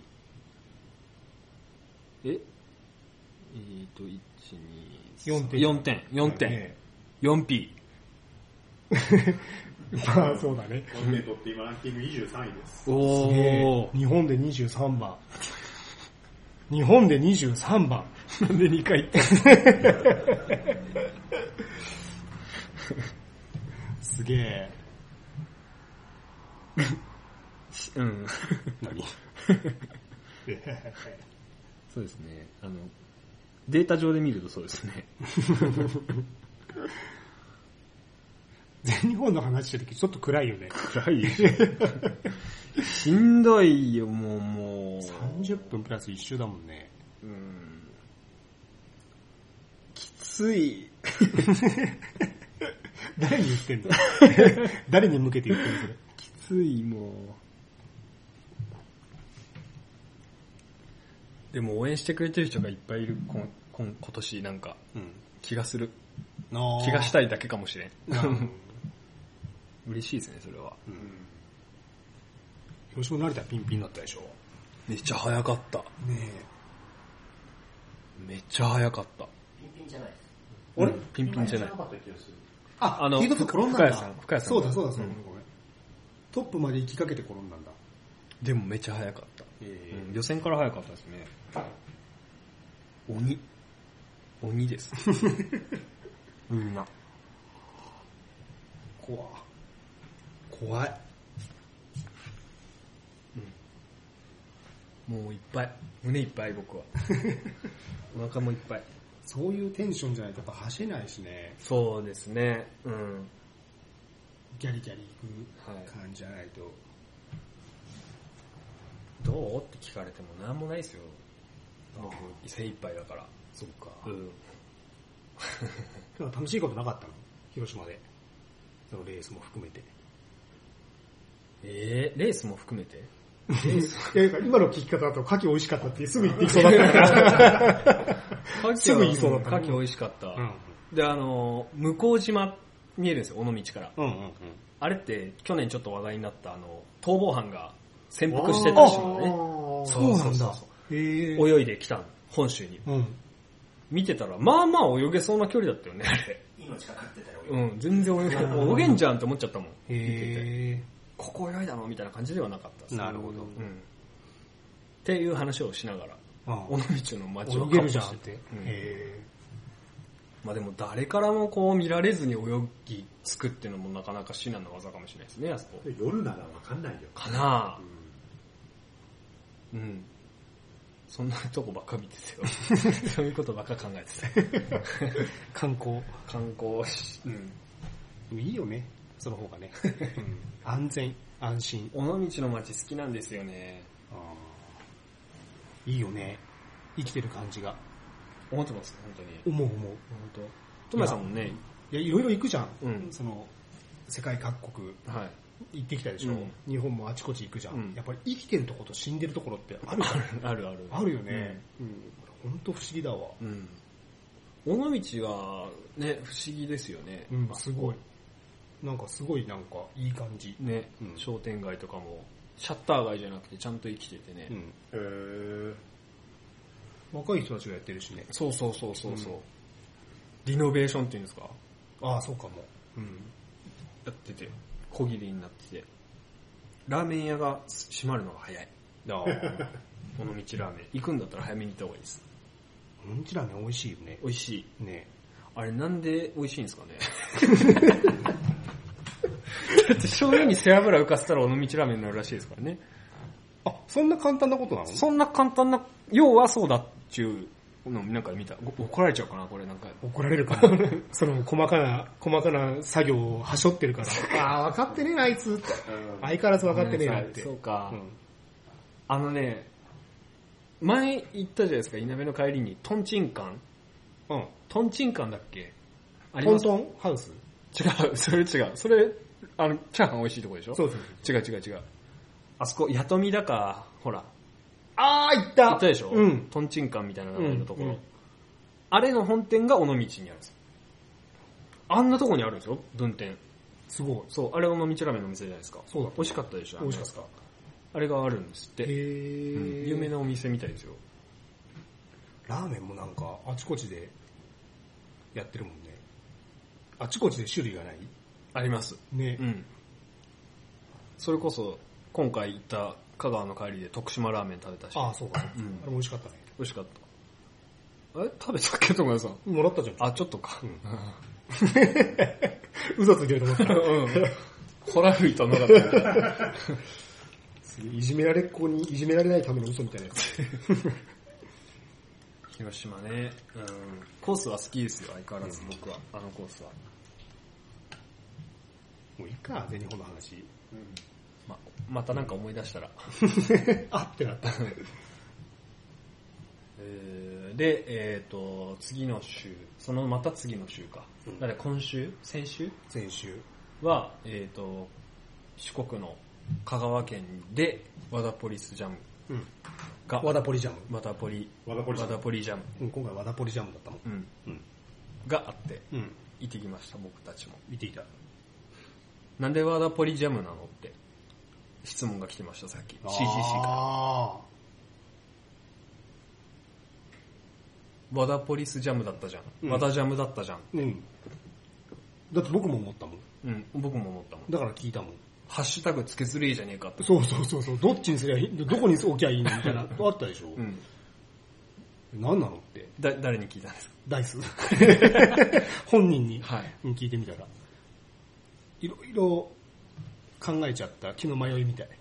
ええーと、いち、に、 よんてん。 よんてん。よんてん。 ね、 よんピー。まあ、そうだね。 よんてん取って今ランキングにじゅうさんいです。 おー。 日本でにじゅうさんばん。日本でにじゅうさんばん。 なんでにかい言ったすげえ。 うん。 何そうですね。あの、データ上で見るとそうですね。 全日本の話してる時ちょっと暗いよね。 暗いしんどいよ、もう、もう。 さんじゅっぷんプラスいっ周だもんね。 うん。きつい。 誰に言ってんの誰に向けて言ってんのそれ。 きつい、もう。でも応援してくれてる人がいっぱいいる、今, 今, 今年なんか、うん、気がする。気がしたいだけかもしれん。嬉しいですね、それは。うん、 広島成田ピンピンになったでしょ。 めっちゃ早かった。ねえ。 めっちゃ早かった。 ピンピンじゃないです。 あれ、うん、ピンピンじゃない。 あ、あの、 深谷さん、深谷さん。 そうだそうだそうだ、うん、ごめん。トップまで行きかけて転んだんだ。 でもめっちゃ早かった。えーうん、予選から早かったですね。鬼。鬼です。みんな。 怖怖い。 うん。もういっぱい。胸いっぱい僕は。お腹もいっぱい。 そういうテンションじゃないとやっぱ走れないしね。 そうですね。うん。 ギャリギャリ行く感じじゃないと。はい、 どうって聞かれてもなんもないですよ。僕、精一杯だから。 そっか。 うん。 楽しいことなかったの？広島で。そのレースも含めて。 えー、レースも含めてレースいや今の聞き方だと牡蠣美味しかったってすぐ言ってきそうだったからすぐ言いそうだった。 牡蠣美味しかった。うん、で、あの、向島見えるんですよ、尾道から。 うんうんうん、 あれって去年ちょっと話題になったあの、逃亡犯が潜伏してた島ね。 そうなんだ。 泳いできたの、本州に。うん、見てたら、まあまあ泳げそうな距離だったよね、あれ。 命かかってたよ。 うん、全然泳げ、泳げんじゃんって思っちゃったもん。 へー。 ここ泳いだのみたいな感じではなかったです。 なるほど。 うん。っていう話をしながら、尾道の街を泳げるじゃんって。うん、へー。まあでも誰からもこう見られずに泳ぎつくっていうのもなかなか至難の技かもしれないですね、あそこ。 夜ならわかんないよ。 かなぁ。うん。うんそんなとこばっか見ててよ。そういうことばっか考えてた。 観光。 観光し、 うん。いいよね。その方がね。うん、安全、安心。 尾道の街好きなんですよね。 あいいよね。生きてる感じが。 思ってます、本当に。 思う思う。 本当。トマさんもね。 いや、いろいろ行くじゃん。 うん。 その、世界各国。 はい。 行ってきたでしょ、うん、日本もあちこち行くじゃん、うん、やっぱり生きてるところと死んでるところってあるあるあるあるあるよね、うんうん、本当不思議だわ、 うん、尾道はね不思議ですよね、 うん、すごいなんかすごいなんかいい感じね、うん、商店街とかもシャッター街じゃなくてちゃんと生きててね、 うん、へえ若い人たちがやってるしねそうそうそうそうそう、うん、リノベーションっていうんですかああそうかも、 うん、やってて小切りになっててラーメン屋が閉まるのが早いあ尾道ラーメン行くんだったら早めに行った方がいいです尾道ラーメン美味しいよね美味しいねあれなんで美味しいんですかねだって醤油に背脂浮かせたら尾道ラーメンになるらしいですからねあそんな簡単なことなのそんな簡単な要はそうだっちゅうのなんか見た。怒られちゃうかなこれなんか。 怒られるかなその細かな、細かな作業をはしょってるから。ああ、分かってねえな、あいつって。相変わらず分かってねえなって。 そうか、うん。あのね、前言ったじゃないですか、いなべの帰りに、トンチンカンうん。トンチンカンだっけあります？ トントンハウス？ 違う、それ違う。それ、あの、チャーハン美味しいとこでしょ？ そうそうそう。違う違う違う。あそこ、やとみだか、ほら。 あー、行った行ったでしょ？ うん。 トンチンカンみたいな名前のところ。うんうん、あれの本店が尾道にあるんですよ。あんなとこにあるんですよ、分店。 すごい。 そう、あれ尾道ラーメンの店じゃないですか。 そうだ。 美味しかったでしょ？ 美味しかった。 あれがあるんですって。へー、 うん。有名なお店みたいですよ。 ラーメンもなんか、あちこちでやってるもんね。あちこちで種類がない？ あります。 ね。うん。 それこそ、今回行った香川の帰りで徳島ラーメン食べたし。 ああ、そうか。うん。あれ美味しかったね。 美味しかった。え食べたっけと思います。 もらったじゃん。 あ、ちょっとか。うん。 嘘ついてると思ったら。 うん。ホラー吹いたのだった。 いじめられっ子にいじめられないための嘘みたいなやつ。 広島ね、うん。コースは好きですよ、相変わらず僕は。あのコースは。 もういいか、全日本の話。うんま、またなんか思い出したら。 あってなった。 えー、で、えっ、ー、と、次の週、そのまた次の週か。うん、だから今週先週先週は、えっ、ー、と、四国の香川県で和田ポリスジャムが、 うん、和田ポリジャム和田ポリ、 和田ポリジャム。 和田ポリジャム。 うん、今回和田ポリジャムだったもん。 うん。うん、があって、うん、行ってきました、僕たちも。 見ていた。 なんで和田ポリジャムなのって質問が来てました、さっき。シージーシー から。和田ポリスジャムだったじゃん。うん、和田ジャムだったじゃん。 うん。だって僕も思ったもん。 うん、僕も思ったもん。 だから聞いたもん。 ハッシュタグつけずれいいじゃねえかって。 そうそうそうそう。どっちにすりゃいい、どこに置きゃいいのみたいな、あったでしょ。うん。何なのって。 だ、誰に聞いたんですか？ ダイス。本人に、 はい、 聞いてみたら。いろいろ考えちゃった気の迷いみたい。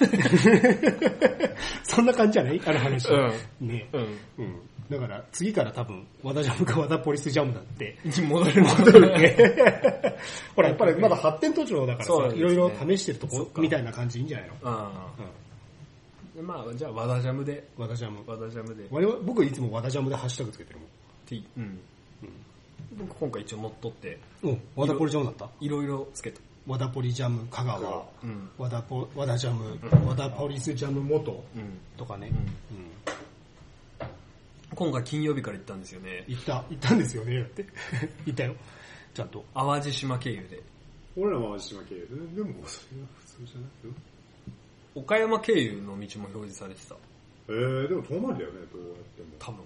そんな感じじゃないあの話。うん、ね、うん。うん。だから次から多分和田ジャムか和田ポリスジャムだって戻る戻るね。ほらやっぱりまだ発展途上だからさ、いろいろ試してるとこみたいな感じいいんじゃないの？ああ、うん、まあじゃあ和田ジャムで和田ジャム和田ジャムで。 我々僕いつも和田ジャムでハッシュタグつけてるもん。 T うん。うん。僕今回一応乗っ取って。 うん。和田ポリジャムだった？ いろいろつけた。 和田ポリジャム香川、うん、和田ポ和田ジャム、うん、和田ポリスジャム元、うん、とかね、うんうん、 今回金曜日から行ったんですよね。 行った行ったんですよねって行ったよちゃんと淡路島経由で。 俺らも淡路島経由で、でもそれは普通じゃない？ 岡山経由の道も表示されてた。 えー、でも遠回りだよね、どうやっても。 多分、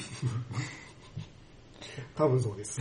うん、多分そうです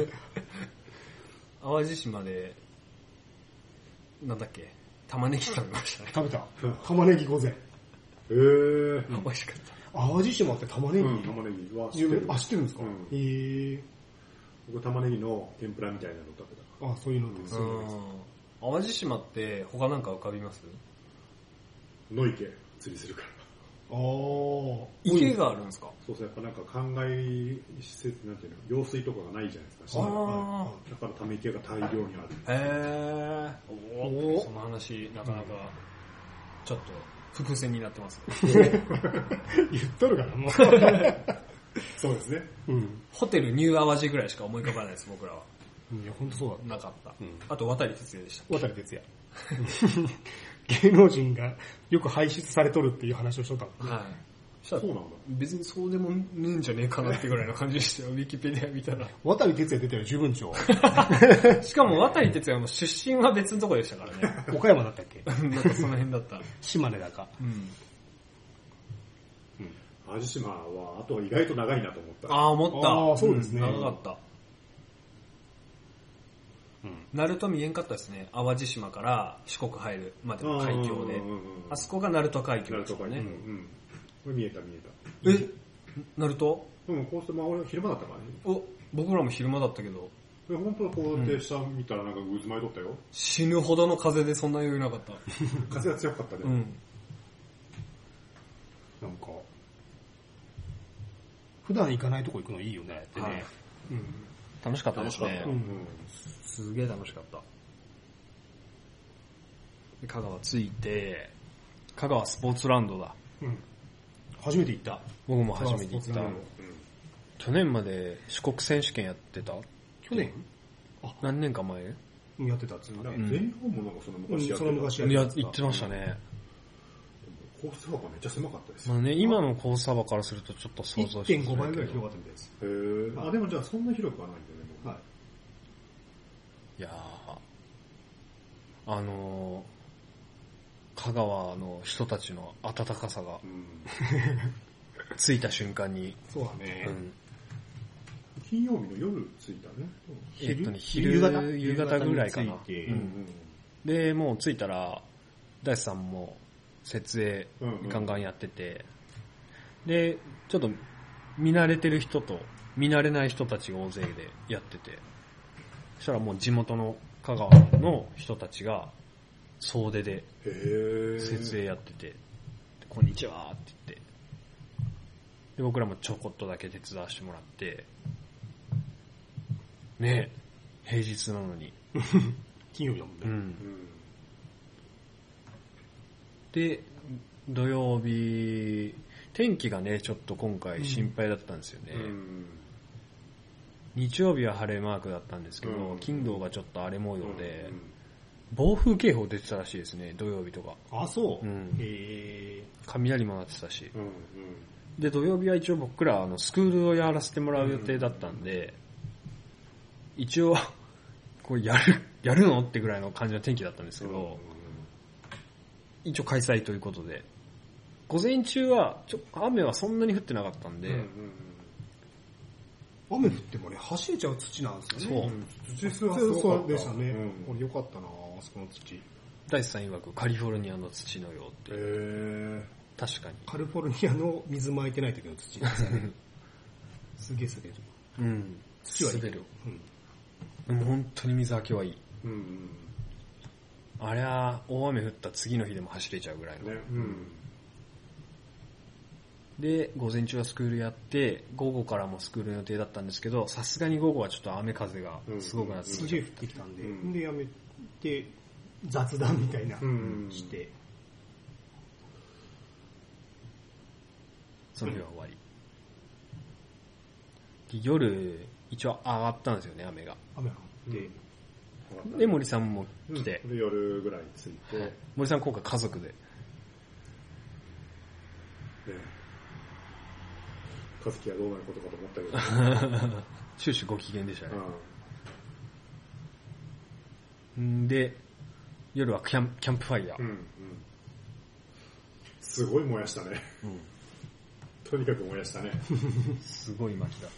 淡路島でなんだっけ、玉ねぎ食べましたね。 食べた。玉ねぎ御膳。へえー。 美味しかった。 淡路島って玉ねぎ、うん、 玉ねぎは知ってる。 あ、知ってるんですか？へ、うん、えー。 僕玉ねぎの天ぷらみたいなの食べた。 あ、そういうのです。うん、 淡路島って他なんか浮かびます？ 野池釣りするから。 ああ。 池があるんですか？ そうそう、やっぱなんか灌漑施設なんていうの、用水とかがないじゃないですか。ああ。だからため池が大量にある。 へー。おお。その話なかなかちょっと伏線になってますね。 言っとるからもう。 そうですね。 うん。ホテルニュー淡路ぐらいしか思い浮かばないです僕らは。 いや本当そうだ。 なかった。うん、あと渡哲也でした。 渡哲也。芸能人がよく輩出されとるっていう話をしとったの。はい。 そうなんだ。 別にそうでもねえんじゃねえかなってぐらいの感じでしたよ。ウィキペディア見たら。 渡哲也出てる十分長。 しかも渡哲也も出身は別のとこでしたからね。 岡山だったっけ？ なんかその辺だった。 島根だか。うん。 淡路島はあと意外と長いなと思った。 ああ、思った。 ああ、そうですね。 長かった。うん、鳴門見えんかったですね。淡路島から四国入るまでの海峡で。あそこが鳴門海峡ですね。うんうん、 これ見えた見えた。え鳴門？ うん、こうして、まあ俺昼間だったからね。 お、僕らも昼間だったけど。 え、本当はこうやって下見たらなんか渦巻いとったよ。うん、 死ぬほどの風でそんな余裕なかった。 風が強かったね。うん。 なんか、 普段行かないとこ行くのいいよねってね、はいうん、楽しかったですね、うん、すげえ楽しかった。で香川着いて、香川スポーツランドだ、 うん、初めて行った。 僕も初めて行った、うん、去年まで四国選手権やってた。 去年あ何年か前やってたっつうかね、 全日本もなんかその昔やってた、うん、その昔やってた。いや、行ってましたね。 コース幅めっちゃ狭かったですよ、まあね、今のコース幅からするとちょっと想像していってんご 倍ぐらい広がったみたいです。 へー。あ、でもじゃあそんな広くはないんだよね。はい。 いやー、あのー、香川の人たちの温かさが、うん、着いた瞬間に。 そうだね。うん、 金曜日の夜着いたね。 えっとね、昼、夕方、夕方ぐらいかな。うんうん、で、もう着いたら、大地さんも、設営ガンガンやってて、うんうん、でちょっと見慣れてる人と見慣れない人たちが大勢でやってて、そしたらもう地元の香川の人たちが総出で設営やってて、こんにちはって言って、で僕らもちょこっとだけ手伝わせてもらって、ねえ平日なのに金曜日だもんね、うんうん、 で土曜日天気がねちょっと今回心配だったんですよね、うん、日曜日は晴れマークだったんですけど、うん、金土がちょっと荒れ模様で、うん、暴風警報出てたらしいですね、土曜日とか。 あ、そう、うん、 へー。雷も鳴ってたし、うんうん、で土曜日は一応僕らあのスクールをやらせてもらう予定だったんで、うん、一応これやるやるのってぐらいの感じの天気だったんですけど、うん一応開催ということで、午前中はちょ雨はそんなに降ってなかったんで、うんうんうん、雨降ってもね走れちゃう土なんですよね。 そう、土質はすごかった。 でしたね、うん、これ良かったなあそこの土。 大地さん曰くカリフォルニアの土のようって。へー、確かにカリフォルニアの水巻いてない時の土ですねすげえ滑る。 うん、土は滑る、うん、でも本当に水はきはいい、うんうん、あれは大雨降った次の日でも走れちゃうぐらいの、ねうん、で午前中はスクールやって午後からもスクールの予定だったんですけど、さすがに午後はちょっと雨風がすごくなってきて、 すげえ降ってきたんで、うん、でやめて雑談みたいな、うん、してその日は終わり、うん、夜一応上がったんですよね、雨が雨が降って、 うん、で森さんも来て、 うん、で夜ぐらいに着いて、はい、 森さん今回家族で、ね、 和樹はどうなることかと思ったけど、ね、 終始ご機嫌でしたね、うん、で夜はキャン、キャンプファイヤー、うんうん、 すごい燃やしたね、うん、とにかく燃やしたねすごい薪だった。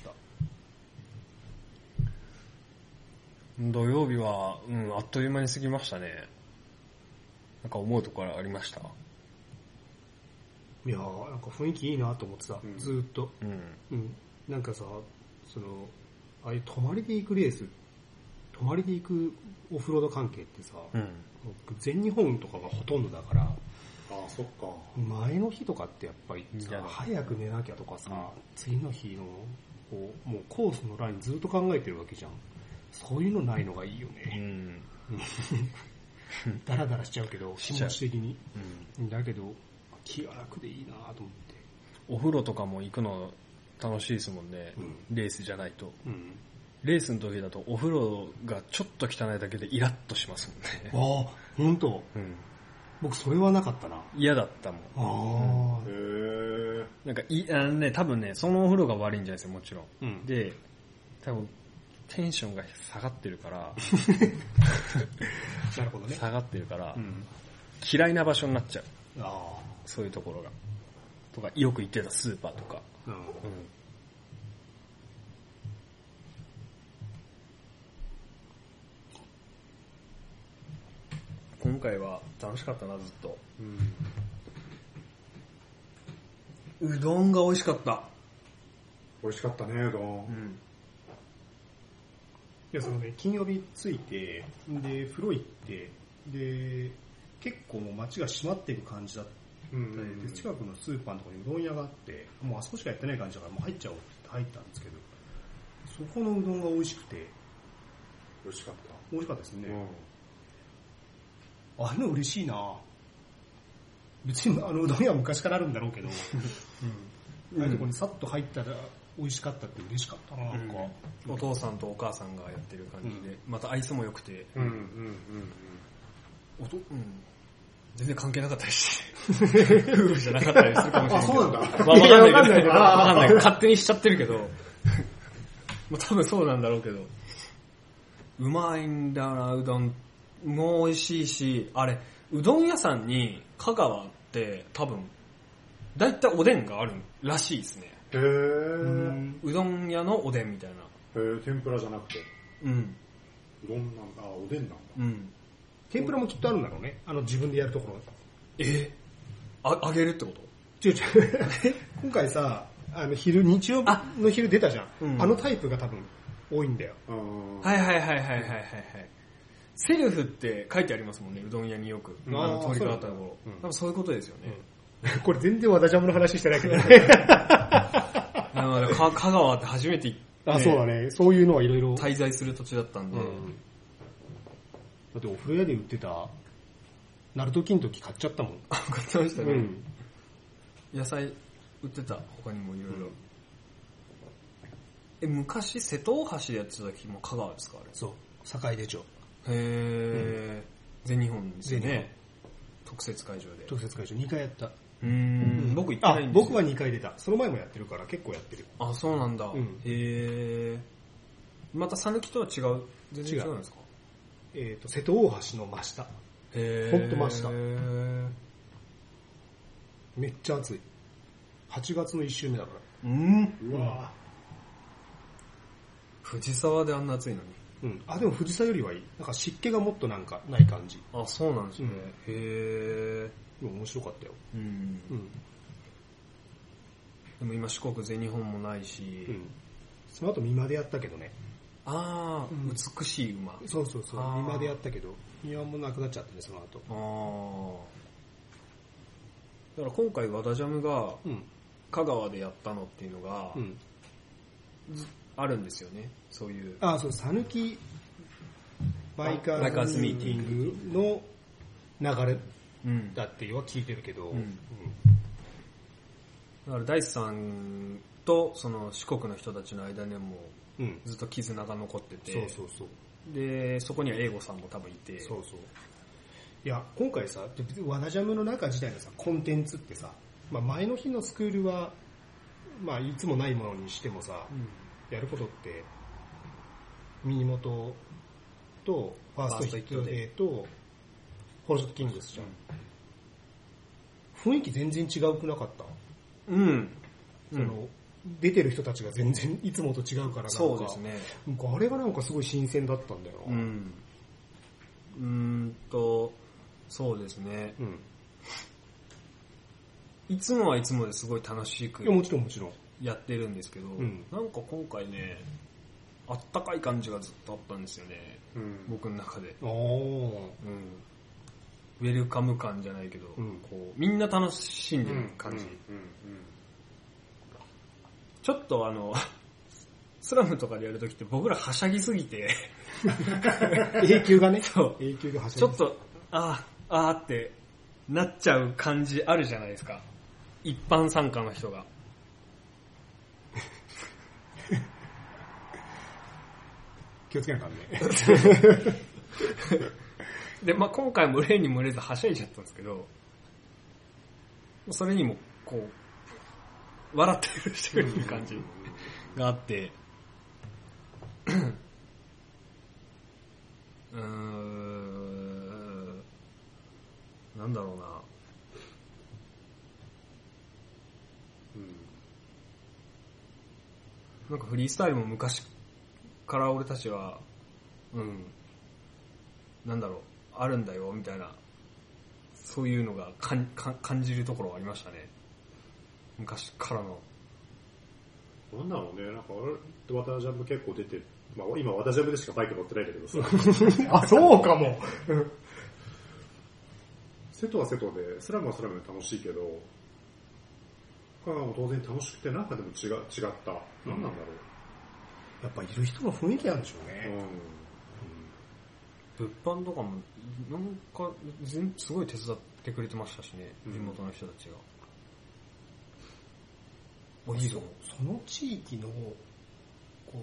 土曜日は、うん、あっという間に過ぎましたね。なんか思うところありました？ いやー、なんか雰囲気いいなと思ってさ、うん、ずーっと、うんうん、なんかさ、そのああいう泊まりで行くレース、泊まりで行くオフロード関係ってさ、うん、全日本とかがほとんどだから、ああ、そっか。 前の日とかってやっぱりさ、早く寝なきゃとかさ、うん、次の日のこうもうコースのラインずっと考えてるわけじゃん。そういうのないのがいいよね。うん、ダラダラしちゃうけど、気持ち的に、うん、だけど気が楽でいいなと思って。 お風呂とかも行くの楽しいですもんね、うん、レースじゃないと、うん、レースの時だとお風呂がちょっと汚いだけでイラッとしますもんね。ああ、本当。うん、僕それはなかったな。 嫌だったもん。ああ、へえ。なんかいあのね、多分ね、そのお風呂が悪いんじゃないですよ、もちろん。うん、で、多分テンションが下がってるからなるほどね。 下がってるから、うん、嫌いな場所になっちゃう。あ、そういうところがとか、よく行ってたスーパーとか、うんうん、今回は楽しかったな、ずっと、うん、うどんが美味しかった。 美味しかったね、うどん、うん、 いや、そのね、金曜日着いて、で風呂行って、で結構もう街が閉まってる感じだっうん、で近くのスーパーのところにうどん屋があって、もうあそこしかやってない感じだからもう入っちゃおうって入ったんですけど、そこのうどんが美味しくて、 美味しかった。 美味しかったですね。 うん、 あの嬉しいな。別にあのうどん屋は昔からあるんだろうけど、うん、ああいうとこにさっと入ったら美味しかったって嬉しかったな。なんか、 うん、お父さんとお母さんがやってる感じで、うん、また愛想も良くて、 うんうんうんうん、 おと、うん、全然関係なかったりして夫婦じゃなかったりするかもしれないけど。あ、 そうなんだ。 まあ、わかんないけど、わかんないけど、勝手にしちゃってるけど、もう多分そうなんだろうけど、うまいんだよな、うどんも美味しいし、あれ、うどん屋さんに香川って多分、だいたいおでんがあるらしいですね。 へー。 うどん屋のおでんみたいな。 へー、天ぷらじゃなくて。 うん。 うどんなんだ、あ、おでんなんだ。 うん。天ぷらもきっとあるんだろうね。あの自分でやるところ。 えあ、揚げるってこと違う違う。今回さ、あの昼、日曜日の昼出たじゃん。うん、あのタイプが多分多いんだよ。 はいはいはいはいはいはいはい。セルフって書いてありますもんね、うどん屋によく。あの通りかかったところ。多分そういうことですよね。 うん、これ全然和田ジャムの話してないけどね。 香川って初めて行って。 あ、そうだね。そういうのはいろいろ。 滞在する土地だったんで。うん、 だってお風呂屋で売ってた、ナルト金時買っちゃったもん。 あ、買ってましたね。うん、野菜売ってた、他にもいろいろ。え、昔、瀬戸大橋でやってた時も香川ですかあれ？ そう。坂出町。 へー、うん、全日本ですよね。特設会場で。 特設会場にかいやった。 うーん、うん、僕行ってないんですよ。 僕はにかい出た。その前もやってるから結構やってる。 あ、そうなんだ。うん、へー。また讃岐とは違う？全然違うんですか？ えっと、瀬戸大橋の真下。 へー。 ほんと真下。めっちゃ暑い。はちがつのいっ週目だから。 うん。 うわ藤沢であんな暑いのに。 うん。あ、でも藤沢よりはいい。なんか湿気がもっとなんかない感じ。 あ、そうなんですね。うん、へー。面白かったよ。 うん。うん。でも今四国全日本もないし。うん。 その後三馬でやったけどね。 あー、うん、美しい馬。 そうそうそう。三馬でやったけど、三馬もなくなっちゃってね、その後。 あー。だから今回和田ジャムが、香川でやったのっていうのが、うん、あるんですよね。そういう。 あ、そう、讃岐バイカーズミーティングの流れだっていうのは聞いてるけど、うんうん、 だから大地さんとその四国の人たちの間にもずっと絆が残ってて、 そうそうそう。 で、そこには英語さんも多分いて、 そうそう。いや、今回さ、和田ジャムの中自体のさ、コンテンツってさ、まあ、前の日のスクールは、まあ、いつもないものにしてもさ、うん、やることって、ミニモトと、ファーストヒットデーと、ホロショットキングスじゃん。雰囲気全然違うくなかった？ うん。 その、うん、出てる人たちが全然いつもと違うからなんか、 そうですね。 なんかあれがなんかすごい新鮮だったんだよな。 うん。うーんと、そうですね。うん。いつもはいつもですごい楽しく。 いや、もちろんもちろん。 やってるんですけど、うん、なんか今回ね、あったかい感じがずっとあったんですよね。うん、僕の中で。 おー。うん。 ウェルカム感じゃないけど、うん、こうみんな楽しんでる感じ。ちょっとあの、スラムとかでやるときって僕らはしゃぎすぎて永久がね。 そう。 永久がはしゃぎちょっと、あー、あーってなっちゃう感じあるじゃないですか。一般参加の人が。 気をつけなかんね。 で、まあ、今回も例に漏れずはしゃいじゃったんですけど、それにもこう笑ってるしてる感じがあって、うーん、なんだろうな、うん、なんかフリースタイルも昔から俺たちは、うん、なんだろう、あるんだよみたいな、そういうのがかんか感じるところはありましたね、昔からの。 なんだろうね、なんか俺ワタジャム結構出てる、まあ、今ワタジャムでしかバイク乗ってないんだけどさあ、そうかも瀬戸は瀬戸で、スラムはスラムで楽しいけど、他はも当然楽しくて、なんかでも違違った。何なんだろう。やっぱいる人の雰囲気なんでしょうね。 うん、物販とかも、なんか、すごい手伝ってくれてましたしね、地元の人たちが。 うん、そ, その地域の、こう、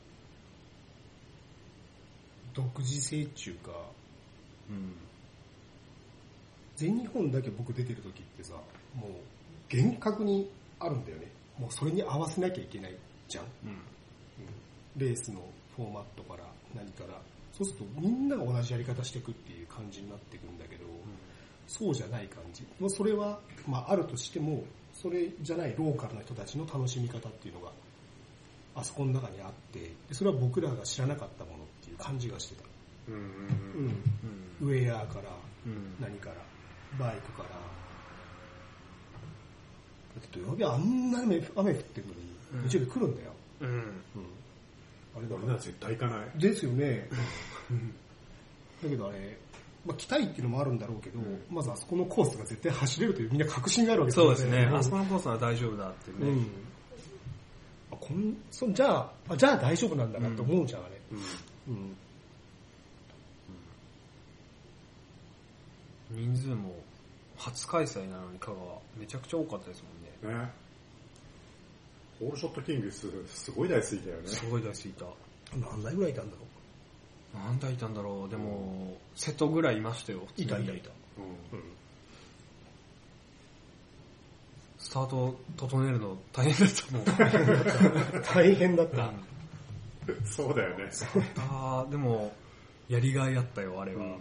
独自性っていうか、うん、全日本だけ僕出てる時ってさ、もう厳格にあるんだよね。もうそれに合わせなきゃいけないじゃん。うんうん、レースのフォーマットから何から。そうするとみんなが同じやり方していくっていう感じになっていくんだけど、うん、そうじゃない感じ。もうそれは、まああるとしても、それじゃないローカルな人たちの楽しみ方っていうのがあそこの中にあって、それは僕らが知らなかったものっていう感じがしてた。うんうんうん、ウェアから、うん、何から、バイクから。だって土曜日あんなに雨降ってるのに、日曜日来るんだよ。うんうん、 あれだ俺は絶対行かない。 ですよね。だけどあれ、まあ、来たいっていうのもあるんだろうけど、うん、まずあそこのコースが絶対走れるというみんな確信があるわけですよね。そうですね。あそこのコースは大丈夫だってね。うん、 あこんそじゃあ、じゃあ大丈夫なんだなって思うじゃん、あれ。うんうん人数も初開催なのに香川めちゃくちゃ多かったですもんね。ね。 ホールショットキングスすごい台数いたよね。 すごい台数いた。 何台ぐらいいたんだろう。何台いたんだろう。でも、うん、瀬戸ぐらいいましたよ。 いたいたいた。 うんうん、スタート整えるの大変だったもん。 大変だった。 そうだよね。 ああでもやりがいあったよあれは。うん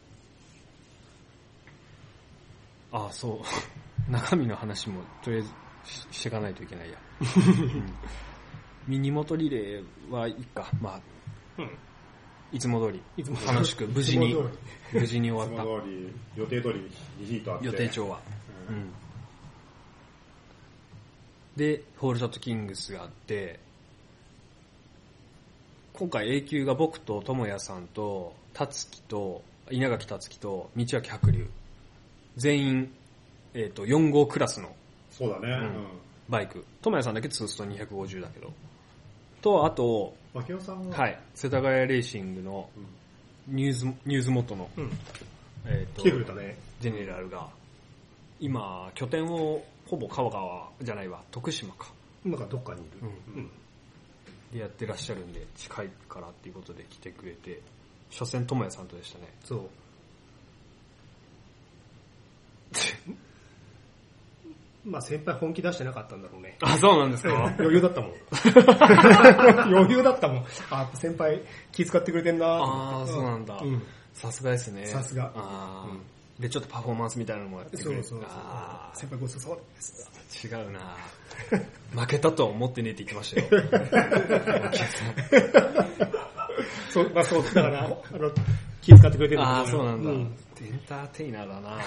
ああそう中身の話もとりあえず し, していかないといけないや、うん、ミニモトリレーはいいかまあ、うん、いつも通り楽しく無事に無事に終わった。 いつも通り予定通りにヒートあって予定調は、うんうん、でホールショットキングスがあって今回 A 級が僕と智也さんと達樹と稲垣達樹と道脇白龍全員、えっと、よん号クラスの。 そうだね。うん。 バイク。智也さんだけツーストにひゃくごじゅうだけど。と、あと、 牧野さんははい。世田谷レーシングのニューズ、ニューズモットの、うん、 えっと、来てくれたね。 ジェネラルが、今、拠点をほぼ香川じゃないわ、徳島か。 なんかどっかにいる。うん。うん、 でやってらっしゃるんで、近いからっていうことで来てくれて、初戦智也さんとでしたね。 そう。まあ先輩本気出してなかったんだろうね。 あ、そうなんですか余裕だったもん。余裕だったもん。あ、先輩気遣ってくれてんなああ、そうなんだ。さすがですね。 さすが。 あ、うん、で、ちょっとパフォーマンスみたいなのもやってくれる。 そうそうそう。あ先輩ごちそうさまです。 違うな負けたとは思ってねえって言ってましたよ。 そう、まあそう、だから、あの、気遣ってくれてるんだけど。 ああ、そうなんだ。うん、エンターテイナーだな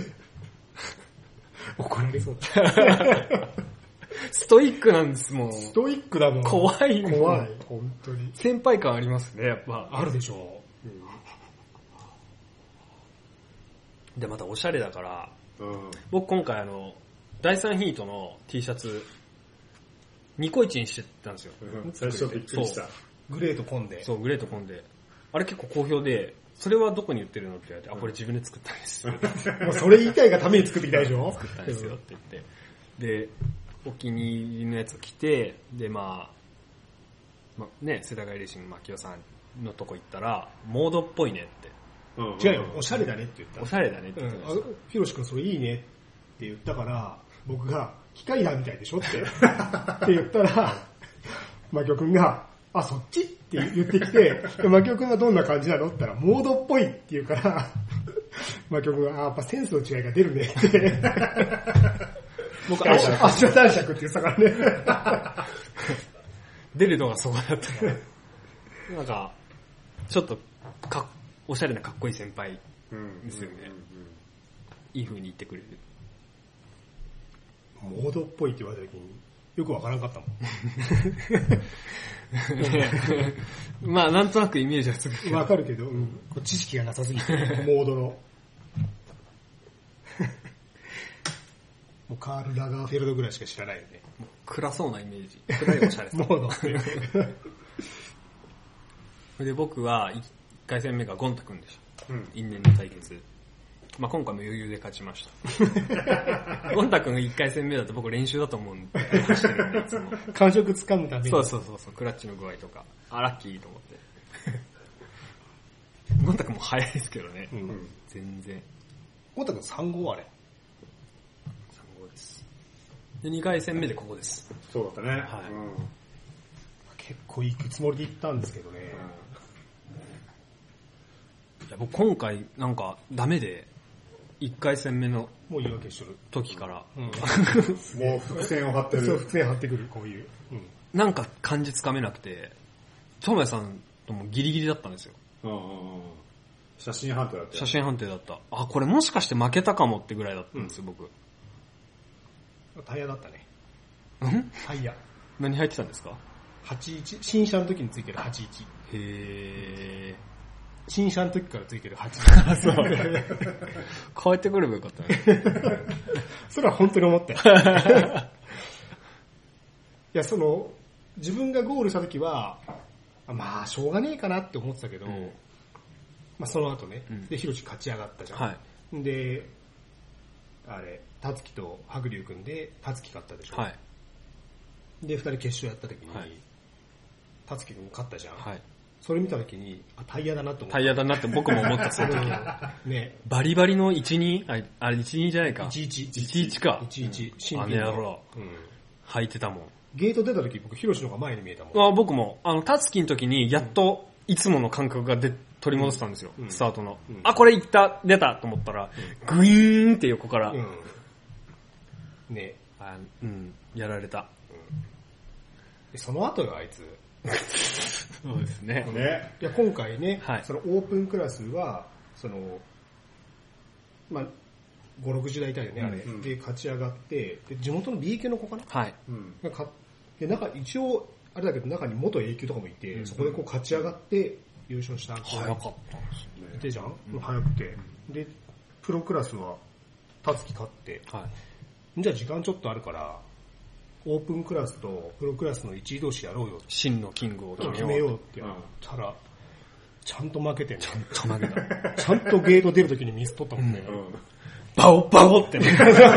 怒られそうだ。 ストイックなんですもん。 ストイックだもん。 怖いもん。 怖い。本当に。 先輩感ありますね、やっぱ。 あるでしょう。 うん、で、またおしゃれだから、うん、僕今回あの、だいさんヒートの T シャツ、ニコイチにしてたんですよ。 うん、最初びっくりした。 グレーとコンで。 そう、グレーとコンで。あれ結構好評で、それはどこに売ってるのって言われて、うん、あ、これ自分で作ったんですよ。 もうそれ言いたいがために作ってきたでしょ作ったんですよって言って。で、お気に入りのやつを着て、で、まあ、まあ、ね、世田谷レーシング、牧尾さんのとこ行ったら、モードっぽいねって。 うん、違うよ、おしゃれだねって言った。 おしゃれだねって言った。 ひろし君それいいねって言ったから、僕が、機械だみたいでしょってって言ったら、牧尾君が、あ、そっちって言ってきて、牧尾君はどんな感じなのって言ったら、モードっぽいって言うから、牧尾君が、あ、やっぱセンスの違いが出るねって。僕、足は男爵って言ってたからね。 出るのがそこだったから。なんか、ちょっとか、おしゃれなかっこいい先輩ですよね。うんうんうんうん、いい風に言ってくれる。 モードっぽいって言われた時に、よくわからんかったもん。まあ、なんとなくイメージはつく。 わかるけど、うん、知識がなさすぎて、モードの。 もうカール・ラガーフェルドぐらいしか知らないよね。 もう暗そうなイメージ。暗いおしゃれさ。 モード。 で、僕はいっかい戦目がゴンタ君でした。うん、因縁の対決。まあ今回も余裕で勝ちました。ゴンタ君がいっかい戦目だと僕練習だと思うんで、走ってるんでいつも。 感触つかむために。 そうそうそうそう、クラッチの具合とか。あ、ラッキーと思って。ゴンタ君も早いですけどね。うん、全然。 ゴンタ君さん号あれ。 さん号です。で、にかい戦目でここです。 そうだったね。はい。うん、 結構行くつもりで行ったんですけどね。 うん、いや僕今回なんかダメで、いっかい戦目のもう言い訳しとる時から、うん、 もう伏線を張ってる。 そう、伏線張ってくる、こういう。うん、 なんか感じつかめなくて、トモヤさんともギリギリだったんですよ。 うんうんうん、写真判定だった。 写真判定だった。あ、これもしかして負けたかもってぐらいだったんですよ、うん、僕。 タイヤだったね。 うんタイヤ。 何入ってたんですか？ はちじゅういち。新車の時についてるはちじゅういち。 へー。 新車の時からついてるはちじゅういち。 そう。変えてくればよかったね。 それは本当に思ったよ。いや、その、自分がゴールした時は、まあ、しょうがねえかなって思ってたけど、うん、まあ、その後ね、うん、で、ヒロシ勝ち上がったじゃん。はい、で、あれ、タツキとハグリュウ君で、タツキ勝ったでしょ。はい、で、二人決勝やった時に、はい、タツキ君勝ったじゃん。はい、それ見た時に、あ、タイヤだなって思った。 タイヤだなって僕も思った、その時。ね、バリバリのいちに、あ、あれいちにじゃないか。 いちいち。 いちいちか。 いちいち。新品の。あれやろう。うん。履いてたもん。 ゲート出た時僕ヒロシの方が前に見えたもん。 あ、僕もあのタツキの時にやっといつもの感覚がで取り戻したんですよ、うん、スタートの、うん、あ、これいった出たと思ったら、うん、グイーンって横から、うん、 ね、 あ、うん、やられた、 うん、その後よあいつ。 そうですね。 ね、いや今回ね、はい、そのオープンクラスはそのまあご、ろくじゅう代いたよね、あれ、うん、で勝ち上がってで地元の ビー 級の子かな、はい、うん、でなんか一応あれだけど中に元 A 級とかもいて、うん、そこでこう勝ち上がって優勝した早かったんですね。でじゃん、うん、早くてでプロクラスはタツキ勝って、はい、じゃあ時間ちょっとあるからオープンクラスとプロクラスのいちい同士やろうよ、 真のキングを決めようってやったら、うん、ちゃんと負けてんね。 ちゃんと負けた。 ちゃんとゲート出るときにミス取ったもんね。うん、 バオバオってね。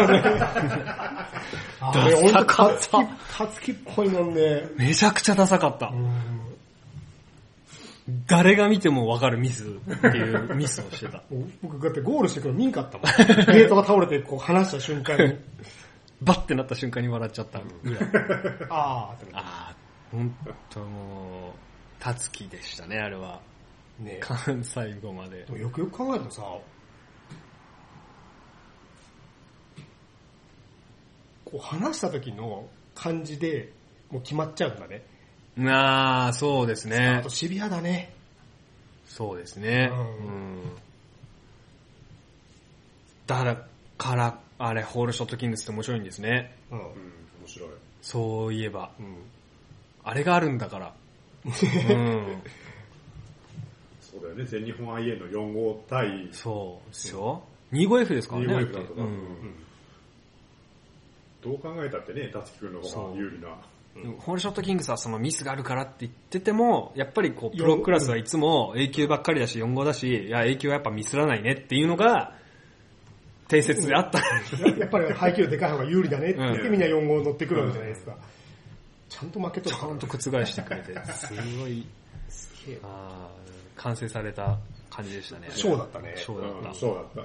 あれ、俺、タツキ、タツキっぽいもんね。 めちゃくちゃダサかった。うん、誰が見ても分かるミスっていうミスをしてた。 僕、だってゴールしてくるの見んかったもん。ゲートが倒れてこう離した瞬間に。 バッてなった瞬間に笑っちゃったぐらい。 あーってあー、ほんともう、タツキでしたね、あれは。ね、最後まで。 でもよくよく考えるとさ、こう話した時の感じでもう決まっちゃうんだね。 ああ、そうですね。 あとシビアだね。 そうですね。うん。うん、だから、あれ、ホールショットキングスって面白いんですね。 うん。うん、面白い。 そういえば。うん。あれがあるんだから。うん。 そうだよね。全日本 アイエー のよん号対。 そうですよ。にじゅうごエフ ですからね。 にじゅうごエフ だとか。うん。どう考えたってね、タツキ君の方が有利な。 うん、ホールショットキングスはそのミスがあるからって言ってても、やっぱりこう、プロクラスはいつも A 級ばっかりだし、よん号だし、いや、A 級はやっぱミスらないねっていうのが、定説であった。 やっぱり排気量でかい方が有利だねって言ってみんなよん号乗ってくるわけじゃないですか。ちゃんと負けとる。 ちゃんと覆してくれて、すごい、すげえ。あー、完成された感じでしたね。 ショーだったね。 ショーだった。 うん、ショーだった。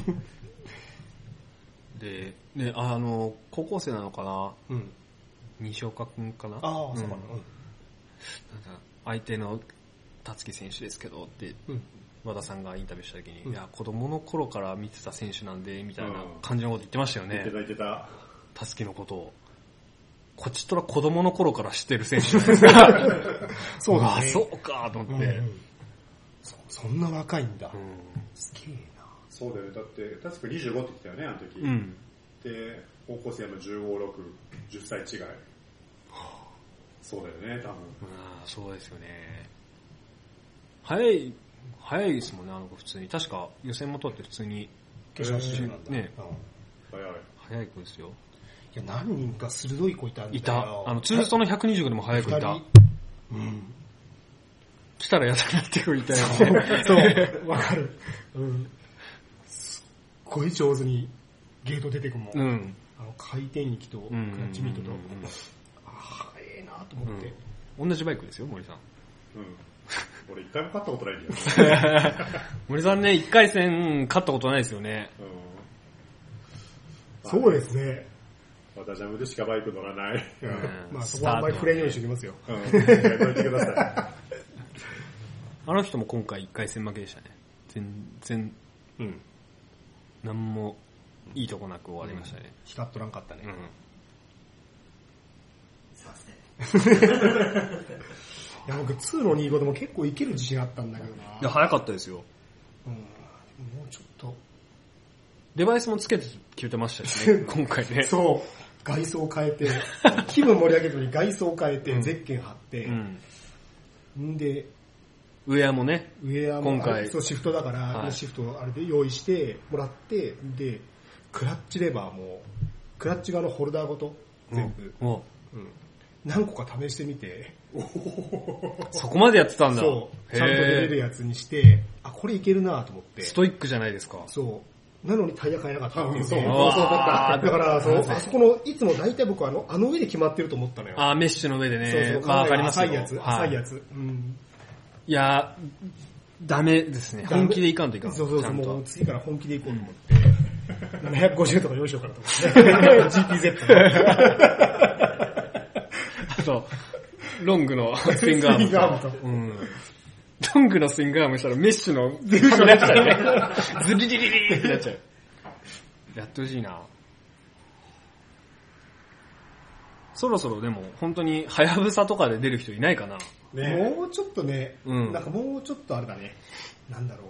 で、ね、あの、高校生なのかな、うん、西岡くんかな、 ああ、そうかな、うん、なんか相手の辰樹選手ですけどって、うん、和田さんがインタビューした時に、うん、いや、子供の頃から見てた選手なんで、みたいな感じのこと言ってましたよね。 言ってた言ってた。 辰樹のことを。こっちとら子供の頃から知ってる選手なんですが。 そうだね。 そうか、と思って、うんうんそ。そんな若いんだ。うん、すげえな。 そうだよね。だって、確かにじゅうごって言ってたよね、あの時。うん、で、高校生もじゅうご、ろく、じゅっさい違い。そうだよね、多分。 ああ、そうですよね。早い、早いですもんね、あの子普通に。確か予選も通って普通に決勝進出なんだ。 ね、 うん、早い。 早い子ですよ。 いや、何人か鋭い子いたんだよ。 いた。あの、ツーストのひゃくにじゅうごでも早い子いた。 うん。 来たらやだなって子いたよ。 そう、わかる。うん。すっごい上手にゲート出てくもん。うん。あの、回転域とクラッチミートと。ああ、ええなと思って、 うん。同じバイクですよ、森さん。 うん。俺一回も勝ったことないんだよ。 森さんね、一回戦勝ったことないですよね。 うん、そうですね。 私ジャムでしかバイク乗らない。 うん、まあそこはあんまり触れんようにしておきますよ。 うん。やめといてください。 あの人も今回一回戦負けでしたね。全然、 うん。 何もいいとこなく終わりましたね。うん、 光っとらんかったね。うん。 させて。 いや、僕ツーのにじゅうごでも結構いける自信あったんだけどな。いや、早かったですよ。 うん。もうちょっと。 デバイスもつけてきてましたしね、今回ね。 そう。外装変えて、気分盛り上げるのに外装変えて、ゼッケン貼って、うん、んで、 ウェアもね、 ウェアも今回そうシフトだから、はい、シフトをあれで用意してもらって、で、クラッチレバーも、クラッチ側のホルダーごと、全部、うんうん、何個か試してみて、 そこまでやってたんだ。 そう。ちゃんと出れるやつにして、あ、これいけるなと思って。 ストイックじゃないですか。 そう。なのにタイヤ変えなかったっていう。そう、そうだった。だから、そう、あそこの、いつも大体僕はあの、あの上で決まってると思ったのよ。 あ、メッシュの上でね。 そうそう。 まあ、わかりますよ。 浅いやつ、浅いやつ。うん。 いや、ダメですね。本気でいかんといかん。 そうそうそう。もう次から本気でいこうと思って、ななひゃくごじゅうとか用意しようかなと思って。ジーピーゼット。 あと、ロングのスイングアーム。スイングアームと。うん。ロングのスイングアームしたらメッシュのズリリリリズリリリリってなっちゃう。やってほしいな。そろそろでも本当にハヤブサとかで出る人いないかな。 ね、もうちょっとね、 うん、 なんかもうちょっとあれだね。なんだろう。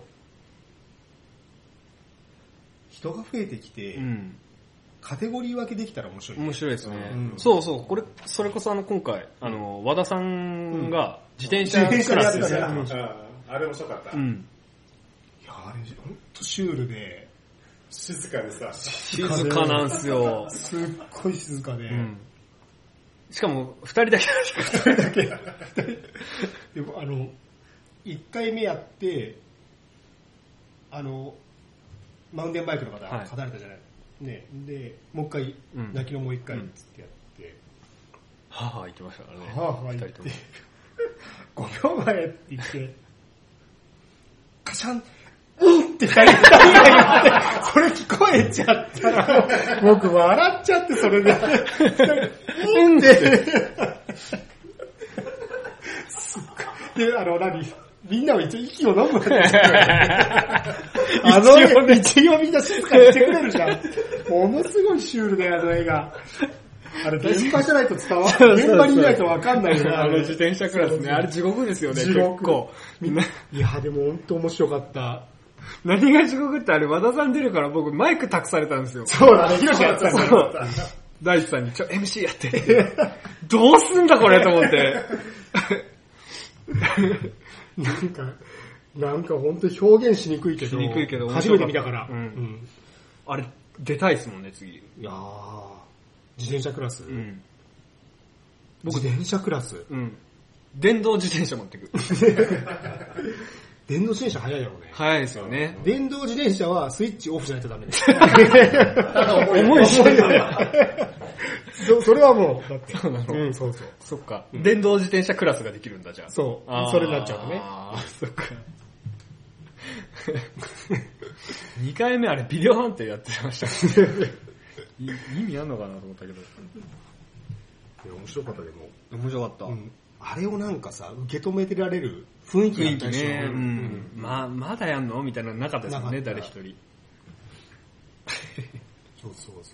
人が増えてきて、うん、カテゴリー分けできたら面白い、ね。 面白いですね。うん、そうそう、これ、それこそあの今回、あの、和田さんが自転車クラスで、 うん、あれ面白かった。うん、 いや、あれ、ほんとシュールで、 静かでさ、 静かなんすよ。 すっごい静かで。うん、 しかも、二人だけ二人だけ。でも、あの、一回目やって、あの、マウンテンバイクの方、はい、勝たれたじゃない。ね、で、もう一回、うん、泣きのもう一回ってやって、 はぁはぁ言ってましたからね。 はぁはぁ言って、ごびょうまえって言って、カシャン、うんって二人が言って、これ聞こえちゃったら、僕笑っちゃって、それで。うんって。で、あの、何みんなは一応息を飲むわけですよ。あの映画、一応みんな静かにしてくれるじゃん。ものすごいシュールだよ、あの映画。あれ、現場じゃないと伝わる。現場にいないとわかんないよね。 あの自転車クラスね。あれ地獄ですよね、 地獄。結構。みんな。いや、でも本当面白かった。 何が地獄ってあれ、和田さん出るから僕マイク託されたんですよ。 そうだね、ヒロシやったんだよ。 大地さんに、ちょ、エムシー やってって。どうすんだこれと思って。 なんか、なんか本当に表現しにくいけど、 しにくいけど初めて見たから。 うんうん、あれ、出たいですもんね、次。いやー、自転車クラス、うん、 僕、 自転車クラス、 うん、電動自転車持ってく。 電動自転車早いよね。 早いですよね。 電動自転車はスイッチオフしないとダメです。 重いし。 そ, それはもう、だって。 そうなの、 うん、そうそう。 そっか、うん。電動自転車クラスができるんだ、じゃあ。 そう。それになっちゃうとね。 ああ、そっか。にかいめあれビデオ判定やってましたね。意味あんのかなと思ったけど。いや、面白かったでも。 面白かった。うん、 あれをなんかさ、受け止めてられる雰囲気があったでしょ。 ね、うん。まあ、まだやんのみたいなのなかったですよね、誰一人。 そうそうそう。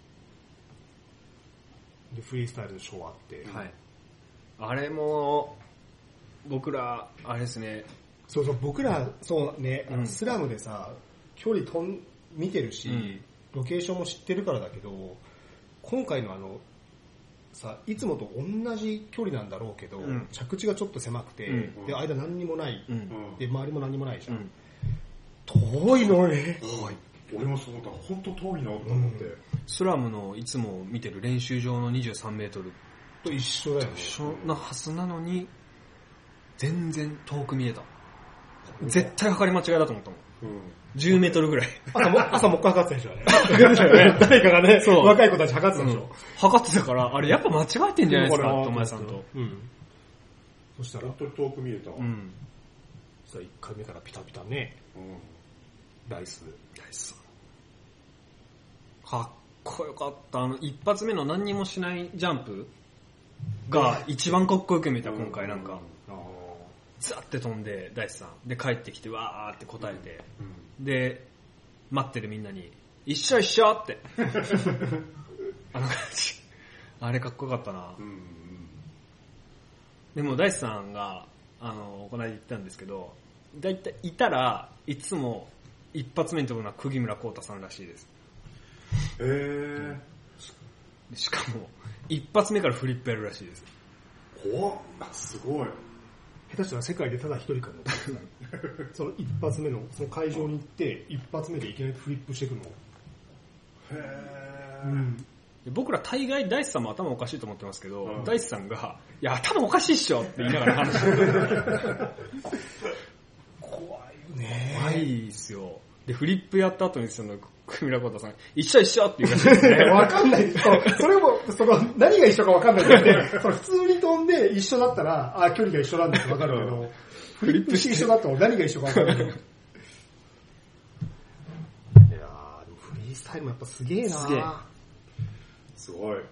で、フリースタイルのショーあって。 はい。あれも、僕ら、あれですね。 そうそう、僕ら、そうね、うん、スラムでさ、距離とん見てるし、うん、ロケーションも知ってるからだけど、今回のあの、さ、いつもと同じ距離なんだろうけど、うん、着地がちょっと狭くて、うん、で、間何にもない、うん、で、周りも何にもないじゃん。うん、遠いのね。 遠い。 俺もそう思った。本当遠いなと思って、うん。 スラムのいつも見てる練習場のにじゅうさんメートルと一緒だよね。 一緒なはずなのに、全然遠く見えた。絶対測り間違いだと思ったもん。うん、じゅうメートルぐらい。 朝も、朝もっかい測ってたでしょ、ね。誰かがね、若い子たち測ってたでしょ、うん。 測ってたから、あれやっぱ間違えてんじゃないですか、ともやさんと。うん。 そしたら、本当に遠く見えたわ。うん。 そしたらいっかいめからピタピタね。うん。ダイス。 ダイス。かっこよかった。あの、一発目の何にもしないジャンプが一番かっこよく見えた、今回なんか。うんザッて飛んで、ダイスさん。で、帰ってきて、わーって答えて、うん、で、待ってるみんなに、一緒一緒って。あの感じ。あれかっこよかったな。うんうん、でも、ダイスさんが、あの、この間言ったんですけど、だいたいいたらいつも一発目に飛ぶのは釘村浩太さんらしいです。 へー。 しかも、一発目からフリップやるらしいです。 怖っ、すごい。 下手したら世界でただ一人かも。その一発目の、その会場に行って、一発目でいきなりフリップしてくるの。 へー。うん、僕ら大概ダイスさんも頭おかしいと思ってますけど、うん、ダイスさんが、いや、頭おかしいっしょって言いながら話してる。 怖いよね。 怖いっすよ。で、フリップやった後にその、組村浩太さん、一緒一緒って言うらしいですね。 わかんない。そそれも、その、何が一緒かわかんないけど、その普通に飛んで一緒だったら、あ、距離が一緒なんだってわかるけど、フリップして一緒だったら何が一緒かわかんないけど。いやー、でもフリースタイルもやっぱすげえなすげえ。 すごい。うん。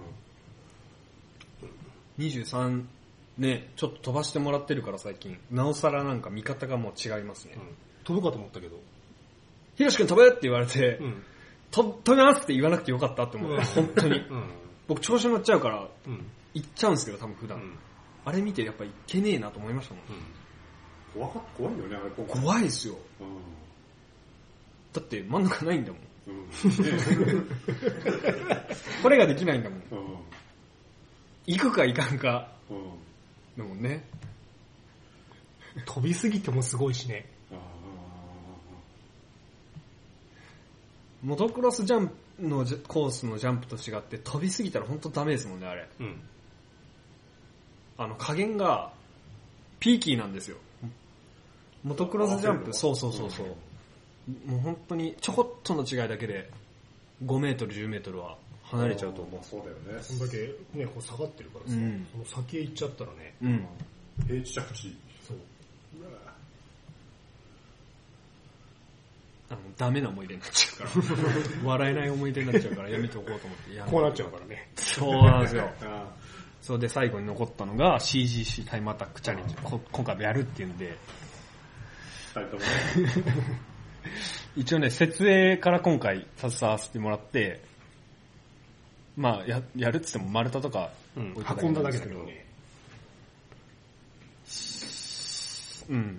にじゅうさん、ね、ちょっと飛ばしてもらってるから最近。なおさらなんか見方がもう違いますね。うん、 飛ぶかと思ったけど。 ひろし君飛べって言われて、うん、飛びますって言わなくてよかったって思った、うん、本当に、うん、僕調子乗っちゃうから、うん、行っちゃうんですけど多分普段、うん、あれ見てやっぱいけねえなと思いましたもん、 うん、怖か怖いよねあれ怖いですよ、うん、だって真ん中ないんだもん、うん、これができないんだもん、うん、行くか行かんか、うん、だもんね飛びすぎてもすごいしね。 モトクロスジャンプのコースのジャンプと違って飛びすぎたら本当ダメですもんねあれ、うん、あの加減がピーキーなんですよモトクロスジャンプ。そうそうそうそう、うん、もう本当にちょこっとの違いだけでごメートルじゅうメートルは離れちゃうと思う。 そうだよね。 そんだけねこう下がってるからさ、うん、その先へ行っちゃったらね、 うん、平地着地。そうあのダメな思い出になっちゃうから笑えない思い出になっちゃうからやめておこうと思ってやこうなっちゃうからね。 そうなんですよそうで最後に残ったのが シージーシー タイムアタックチャレンジこ今回もやるっていうんでふたりともね一応ね設営から今回携わせてもらってまあ や, やるって言っても丸太とか、 うん、運んだだけだけどねうん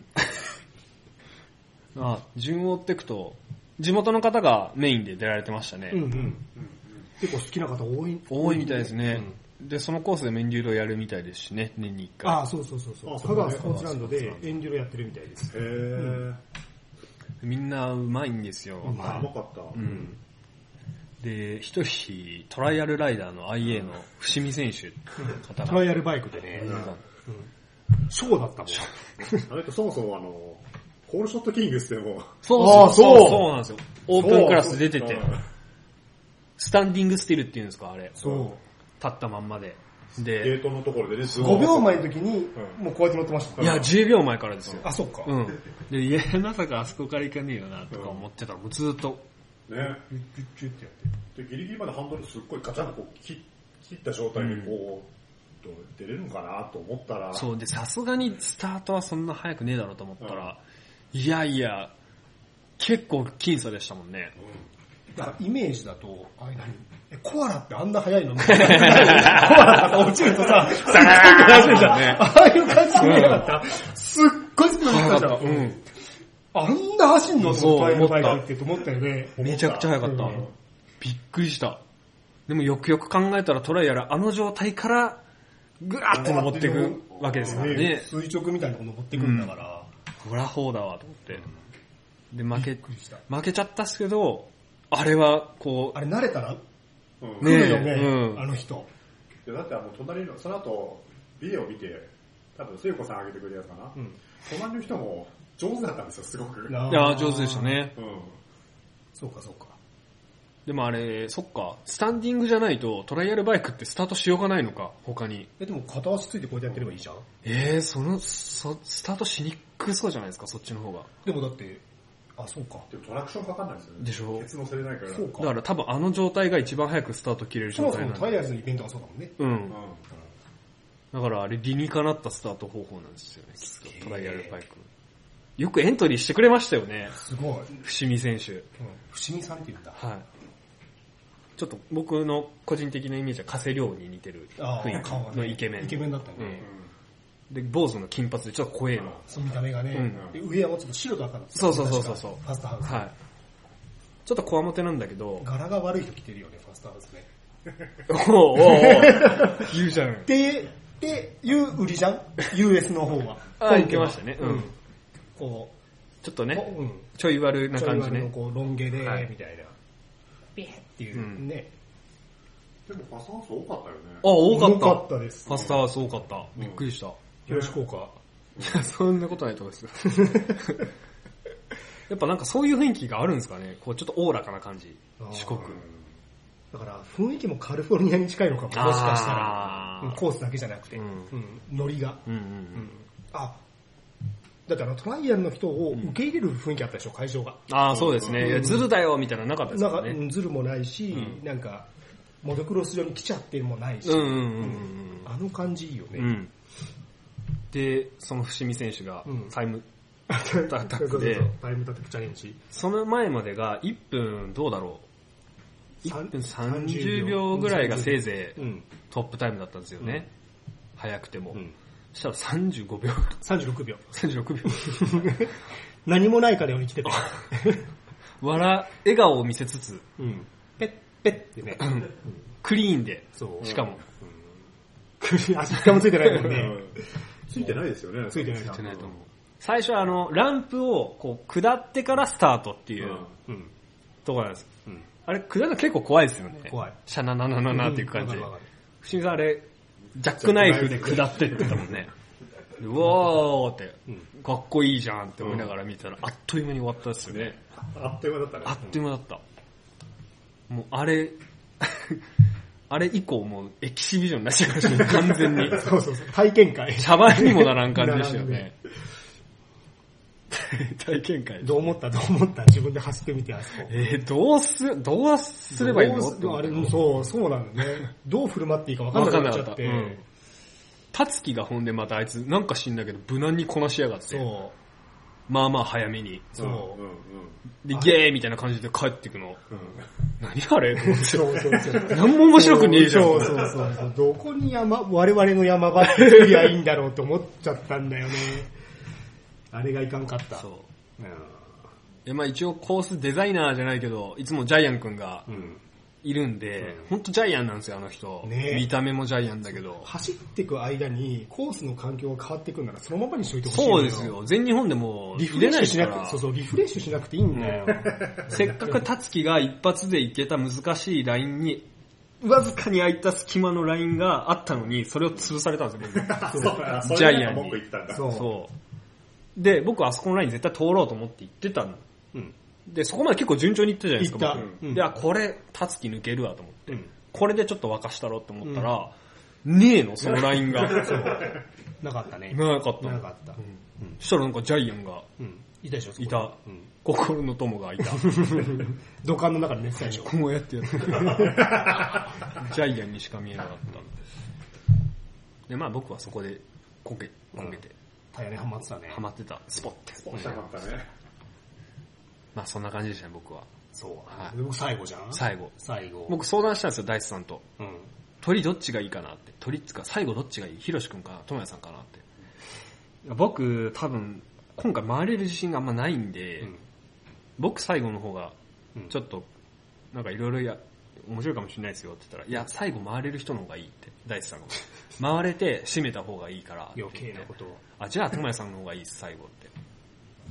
あ順を追っていくと地元の方がメインで出られてましたね、うんうんうん、 結構好きな方多い多いみたいですね、うん、でそのコースでエンデューロやるみたいですしね年にいっかい。 ああそうそうそうそう香川スポーツランドでエンデューロやってるみたいです。へー、 うん、みんなうまいんですよ。 うまかった、うん、 で一人トライアルライダーの アイエー の伏見選手方がトライアルバイクでね、うんうん、ショーだったもんあれってそもそもあのホールショットキングスでもそうそうそうそうなんですよ。オープンクラス出ててスタンディングスティルっていうんですかあれ。そう。立ったまんまで。で、 ゲートのところでね。 ごびょうまえの時にもうこうやって乗ってました。 いやじゅうびょうまえからですよ。 あそっか。 うん。でいやまさかあそこから行かねえよなとか思ってたらもうずっとね。チュッチュッってやって。でギリギリまでハンドルすっごいガチャンとこう切った状態でこう、うん、出れるのかなと思ったら。 そうでさすがにスタートはそんな早くねえだろうと思ったら。うんいやいや、結構僅差でしたもんね。 うん、だからイメージだと、あれ何えコアラってあんな速いのコアラが落ちるとさ、さーって走るじゃん。ね、ああいう感じに見えなかった、うん、すっごいスピードで来たじゃん。うん、あんな走んのトライアルバイクってと思ったよね。 めちゃくちゃ速かった、うん。びっくりした。でもよくよく考えたらトライアルあの状態からぐわーって登っていくわけですからね。 垂直みたいなのが登っていくんだから。 ほらほうだわと思って。 で、負け、負けちゃったっすけど、あれは、こう。 あれ慣れたら、 うん、 来るよね、 うん、 あの人。 いやだってあの、隣の、その後、ビデオ見て、多分、聖子さん上げてくれるやつかな。うん、隣の人も上手だったんですよ、すごく。 いや、上手でしたね。 うん。そうか、そうか。 でもあれ、そっか、スタンディングじゃないとトライアルバイクってスタートしようがないのか、他に。 え、でも片足ついてこうやってやってればいいじゃん。 えー、その、そ、スタートしにくそうじゃないですか、そっちの方が。 でもだって、あ、そうか。 でもトラクションかかんないですよね。 でしょ。 ケツ乗せれないから。 そうか。 だから多分あの状態が一番早くスタート切れる状態なんで。 そもそもトライアルズのイベントがそうだもんね。 うん。うん、だからあれ理にかなったスタート方法なんですよね、きっと。トライアルバイク。よくエントリーしてくれましたよね。 すごい。 伏見選手。うん。 伏見さんって言うんだ。 はい。ちょっと僕の個人的なイメージは加瀬亮に似てる雰囲気のイケメン。 イケメンだったね。 うん、で、坊主の金髪でちょっと怖えの。 その見た目がね、うん、上はもうちょっと白と赤だった。 そうそうそうそうそう。 ファーストハウス。 はい。ちょっとこわもてなんだけど。 柄が悪い人着てるよね、ファーストハウスね。 おうおうおう言うじゃん。 で、っていう売りじゃん ?ユーエス の方は。 あ、言ってましたね。うん。 こう、ちょっとね、うん、ちょい悪な感じね。ちょい悪のこうロン毛で、はい、みたいな。ピーっていうね、 うん。でもファストハウス多かったよね。 あ、多かった。 多かったです、 ね。ファストハウス多かった。びっくりした。 広志効果。 いや、そんなことないと思いますよ。やっぱなんかそういう雰囲気があるんですかね。こうちょっとおおらかな感じ。四国。 だから雰囲気もカリフォルニアに近いのかも。もしかしたら。コースだけじゃなくて。うんうん、ノリが。うんうんうん、あ、だってあのトライアルの人を受け入れる雰囲気あったでしょ、会場が。 ああ、そうですね。うん、ズルだよみたいなのなかったですよね。 なんかズルもないし、うん、なんかモトクロス場に来ちゃってもないし、うんうんうんうん、あの感じいいよね。うん、 で、その伏見選手がタイムアタックで、 タイムアタックチャレンジ。 その前までがいっぷんどうだろう。いっぷんさんじゅうびょうぐらいがせいぜいトップタイムだったんですよね。うん、早くても。うんそしたらさんじゅうごびょう。 さんじゅうろくびょう。 さんじゅうろくびょう。 何もないかのように来てた。 笑、笑顔を見せつつ、 うん、ペッペッってね、うん、 クリーンで、そうしかも。 うん、足一回もついてないもんね。 ついてないですよね。 ついてない。 ついてないと思う。最初はあの、ランプをこう下ってからスタートっていう、うん、ところなんです。うん、あれ、下るの結構怖いですよね。 怖い。 シャナナナナナっていう感じで。不思議さんあれ、ジャックナイフで下ってってたもんね。うわーって、うん、かっこいいじゃんって思いながら見てたら、あっという間に終わったですよね。 あっという間だったね。 あっという間だった。もうあれ、あれ以降もうエキシビジョンになっちゃいましたね、完全に。 そうそうそう。体験会。 シャバにもならん感じでしたよね。体験会。 どう思ったどう思った自分で走ってみてあそこ。 えー、どうす、どうすればいいのってあれ、そう、そうなんだね。どう振る舞っていいか分かんなくなっちゃって。 たつきがほんでまたあいつなんか知んだけど無難にこなしやがって。そう。まあまあ早めに。そう。うんうん、で、ゲーみたいな感じで帰ってくの。うん、何あれそうそうそう。何も面白くねえじゃん。 そうそうそうそう。どこに山、我々の山場って来りゃいいんだろうって思っちゃったんだよね。あれがいかんかった。そう。 うん、えまあ一応コースデザイナーじゃないけど、いつもジャイアン君がいるんで、うん、ほんとジャイアンなんですよ、あの人。ね、見た目もジャイアンだけど。 走っていく間にコースの環境が変わっていくんならそのままにしといてほしい。 そうですよ。全日本でもリフレッシュしなくて、そうそう、リフレッシュしなくていいんだよ。 うん、せっかくたつきが一発でいけた難しいラインに、わずかに空いた隙間のラインがあったのに、それを潰されたんですよ、僕。ジャイアンに。そう。そうで、僕はあそこのライン絶対通ろうと思って行ってたの。うん、で、そこまで結構順調に行ったじゃないですか。僕。うん、で、あ、これ、たつき抜けるわと思って、うん。これでちょっと沸かしたろうと思ったら、うん、ねえの、そのラインが。そうなかったね。 なかった。 なかった。うんうん、そしたらなんかジャイアンが、 うん、いたでしょ、 いた。うん、心の友がいた。 土管の中で寝てたでしょ。 こうやってやってた。ジャイアンにしか見えなかった。で、まあ僕はそこでこけ、こけて。 タイヤにハマってたね。 ハマってた。スポッて。 スポッてハマったね。 まあそんな感じでしたね、僕は。 そう。はい。僕最後じゃん最後。 最後。 僕相談したんですよ、大地さんと。うん。鳥どっちがいいかなって。鳥っつか、最後どっちがいい？ひろしくんかな？ともやさんかなって。僕、多分、今回回れる自信があんまないんで、うん、僕最後の方が、ちょっと、なんかいろいろや、面白いかもしれないですよって言ったら、いや、最後回れる人の方がいいって、大地さんが。回れて締めた方がいいから。 余計なことを。 あ、じゃあ、ともやさんの方がいいです、最後って。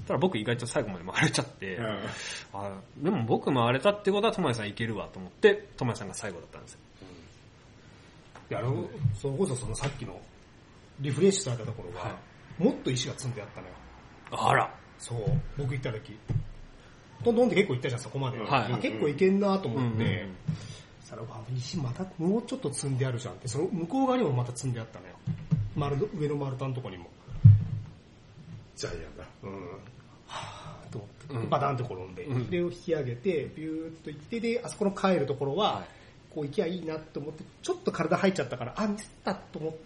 ただ僕意外と最後まで回れちゃって、うん、あでも僕回れたってことはともやさんいけるわと思ってともやさんが最後だったんですよ。 うん、いやあのそれこそそのさっきのリフレッシュされたところが、はい、もっと石が積んであったのよ。 あら。 そう僕行った時どんどんって結構行ったじゃんそこまで、はい、結構いけんなと思って、うんうんうん、さらば石またもうちょっと積んであるじゃんってその向こう側にもまた積んであったのよ。丸上の丸太のとこにもジャイアンだ。 うん。はぁと思って、バタンって転んで、うん、で引き上げて、ビューッと行って、で、あそこの帰るところは、はい、こう行きゃいいなと思って、ちょっと体入っちゃったから、あ、ミスったと思って、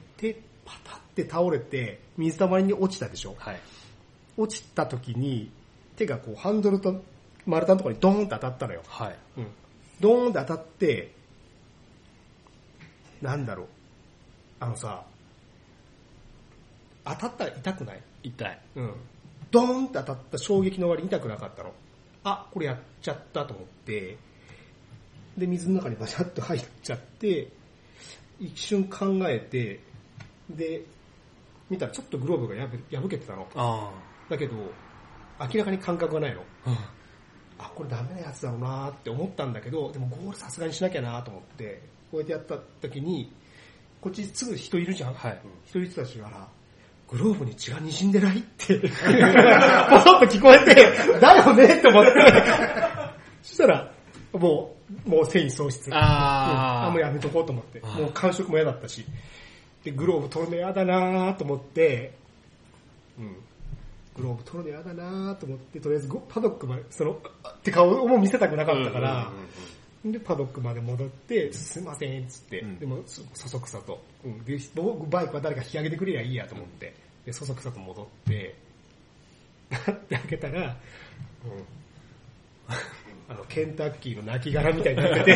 パタって倒れて、水たまりに落ちたでしょ。はい、落ちた時に、手がこう、ハンドルと丸太のところにドーンって当たったのよ。はい。うん。ドーンって当たって、なんだろう。あのさ、当たったら痛くない？ 痛い。 うん。ドーンって当たった衝撃の割に痛くなかったの。あ、これやっちゃったと思って、で、水の中にバシャッと入っちゃって、一瞬考えて、で、見たらちょっとグローブが破けてたの。あだけど、明らかに感覚がないの。うん、あ、これダメなやつだろうなって思ったんだけど、でもゴールさすがにしなきゃなと思って、こうやってやった時に、こっちすぐ人いるじゃん。はい、人いる人たちから、グローブに血が滲んでないって、ポソッと聞こえて、だよねって思って、そしたら、もう、もう繊維喪失。あ、うん、あ、もうやめとこうと思って、もう感触も嫌だったし、で、グローブ取るの嫌だなと思って、うん、グローブ取るの嫌だなと思って、とりあえずパドックまで、その、って顔も見せたくなかったから、で、パドックまで戻って、すいません、つって、うん、でも、そそくさと、うん、で、バイクは誰か引き上げてくれりゃいいやと思って、で、そそくさと戻って、って開けたら、うん、あの、ケンタッキーの亡骸みたいになってて、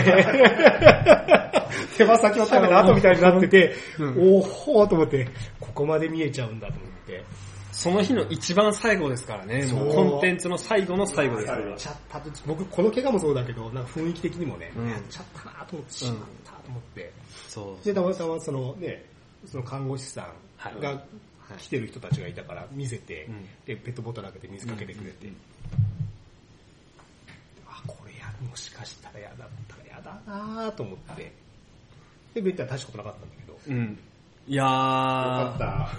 手羽先のための後みたいになってて、うん、おほーと思って、ここまで見えちゃうんだと思って。 その日の一番最後ですからね。もうコンテンツの最後の最後ですから。やっちゃったと、僕この怪我もそうだけど、なんか雰囲気的にもね、うん、やっちゃったなと思って、しまったと思って。そう。で、たまたまそのね、その看護師さんが来てる人たちがいたから見せて、うん、で、ペットボトル開けて水かけてくれて、うん、あ、これや、もしかしたら嫌だったら嫌だなと思って、で、ベッドは大したことなかったんだけど、 うん、いやー、よかった。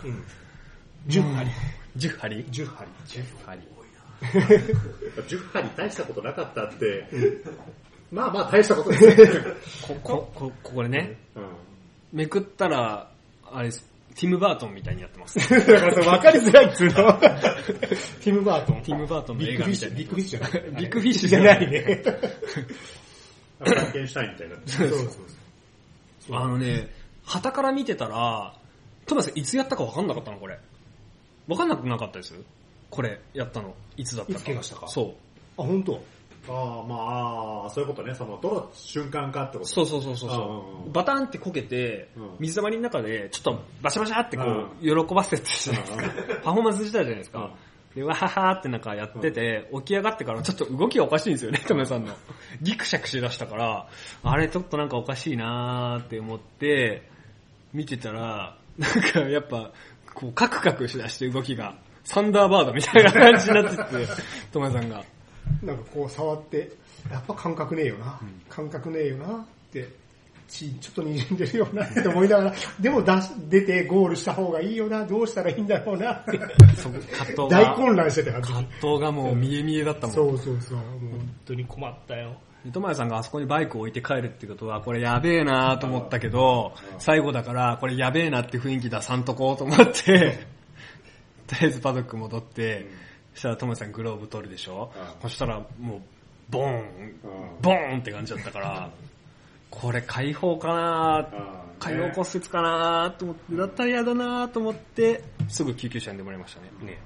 うんじゅっ針。 じゅっ針 ? じゅっ針。 じゅっ針。 じゅっ針大したことなかったって、まあまあ大したことですよね。 ここ、こ、ここでね、うん、めくったら、あれです、ティム・バートンみたいにやってます。 だからそれ分かりづらいっつうの。ティム・バートン。 ティム・バートンの映画みたいな。 ビッグフィッシュじゃない。 ビッグフィッシュじゃないね。 フランケンシュタインみたいになってそうそうそう。あのね、旗から見てたら、トマスいつやったか分かんなかったのこれ。分かんなくなかったですこれやったのいつだったか。 いつ怪我したか。 そう。 あ、本当。 ああ、まあ、そういうことね。その、どの瞬間かってこと。 そうそうそうそう。バタンってこけて、水たまりの中で、ちょっとバシャバシャってこう、喜ばせてたじゃないですか。パフォーマンス自体じゃないですか。で、わははーってなんかやってて、起き上がってからちょっと動きがおかしいんですよね、トメさんの。ギクシャクしだしたから、あれちょっとなんかおかしいなーって思って、見てたら、なんかやっぱ、こうカクカクしだして動きがサンダーバードみたいな感じになっててトマさんがなんかこう触ってやっぱ感覚ねえよな、うん、感覚ねえよなって血ちょっと滲んでるよなって思いながらでも出し出てゴールした方がいいよなどうしたらいいんだろうなって大混乱してた葛藤がもう見え見えだったもん。 そうそうそうもう本当に困ったよ。 トマヤさんがあそこにバイクを置いて帰るってことはこれやべえなと思ったけど最後だからこれやべえなって雰囲気出さんとこうと思ってとりあえずパドック戻ってそしたらトマヤさんグローブ取るでしょ。そしたらもうボーンボーンって感じだったからこれ解放かな解放骨折かなと思ってだったら嫌だなと思ってすぐ救急車に呼んでもらいましたね。ね、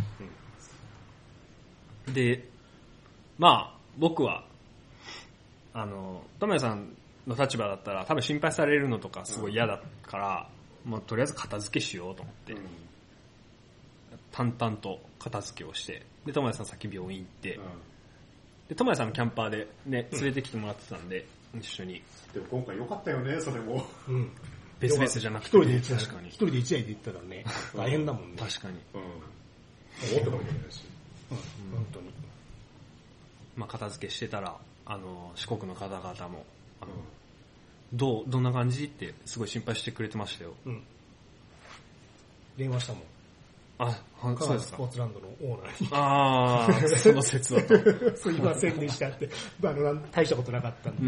うん、でまあ僕はあの、トメさんの立場だったら多分心配されるのとかすごい嫌だから、うん、もうとりあえず片付けしようと思って、うん、淡々と片付けをして、で、トメさん先病院行って、うん、で、トメさんのキャンパーでね、連れてきてもらってたんで、うん、一緒に。 でも今回良かったよね、それも。 うん。別々じゃなくて、 ね。一人で一台で行ったらね、大変だもんね。 確かに。うん。 思ってたわけないし。 うん、本当に。 まあ、片付けしてたら、あの、四国の方々も、あの、うん、どう、どんな感じってすごい心配してくれてましたよ。うん。 電話したもん。 あ、そうですか。 スポーツランドのオーナーに。 ああ、その説だと。 すいませんでしたって。あの、大したことなかったんで。うん、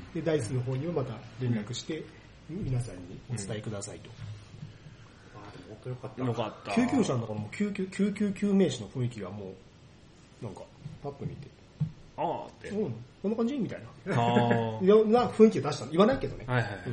で、ダイスの方にはまた連絡して、うん、皆さんにお伝えくださいと。うん、 ああ、でも本当よかった。 よかった。 救急車の中の救急、救急救命士の雰囲気がもう、なんか、パッと見て。 ああって。 うん、こんな感じみたいな。 ああ。 いろんな雰囲気を出したの。言わないけどね。 はいはいはい。うん、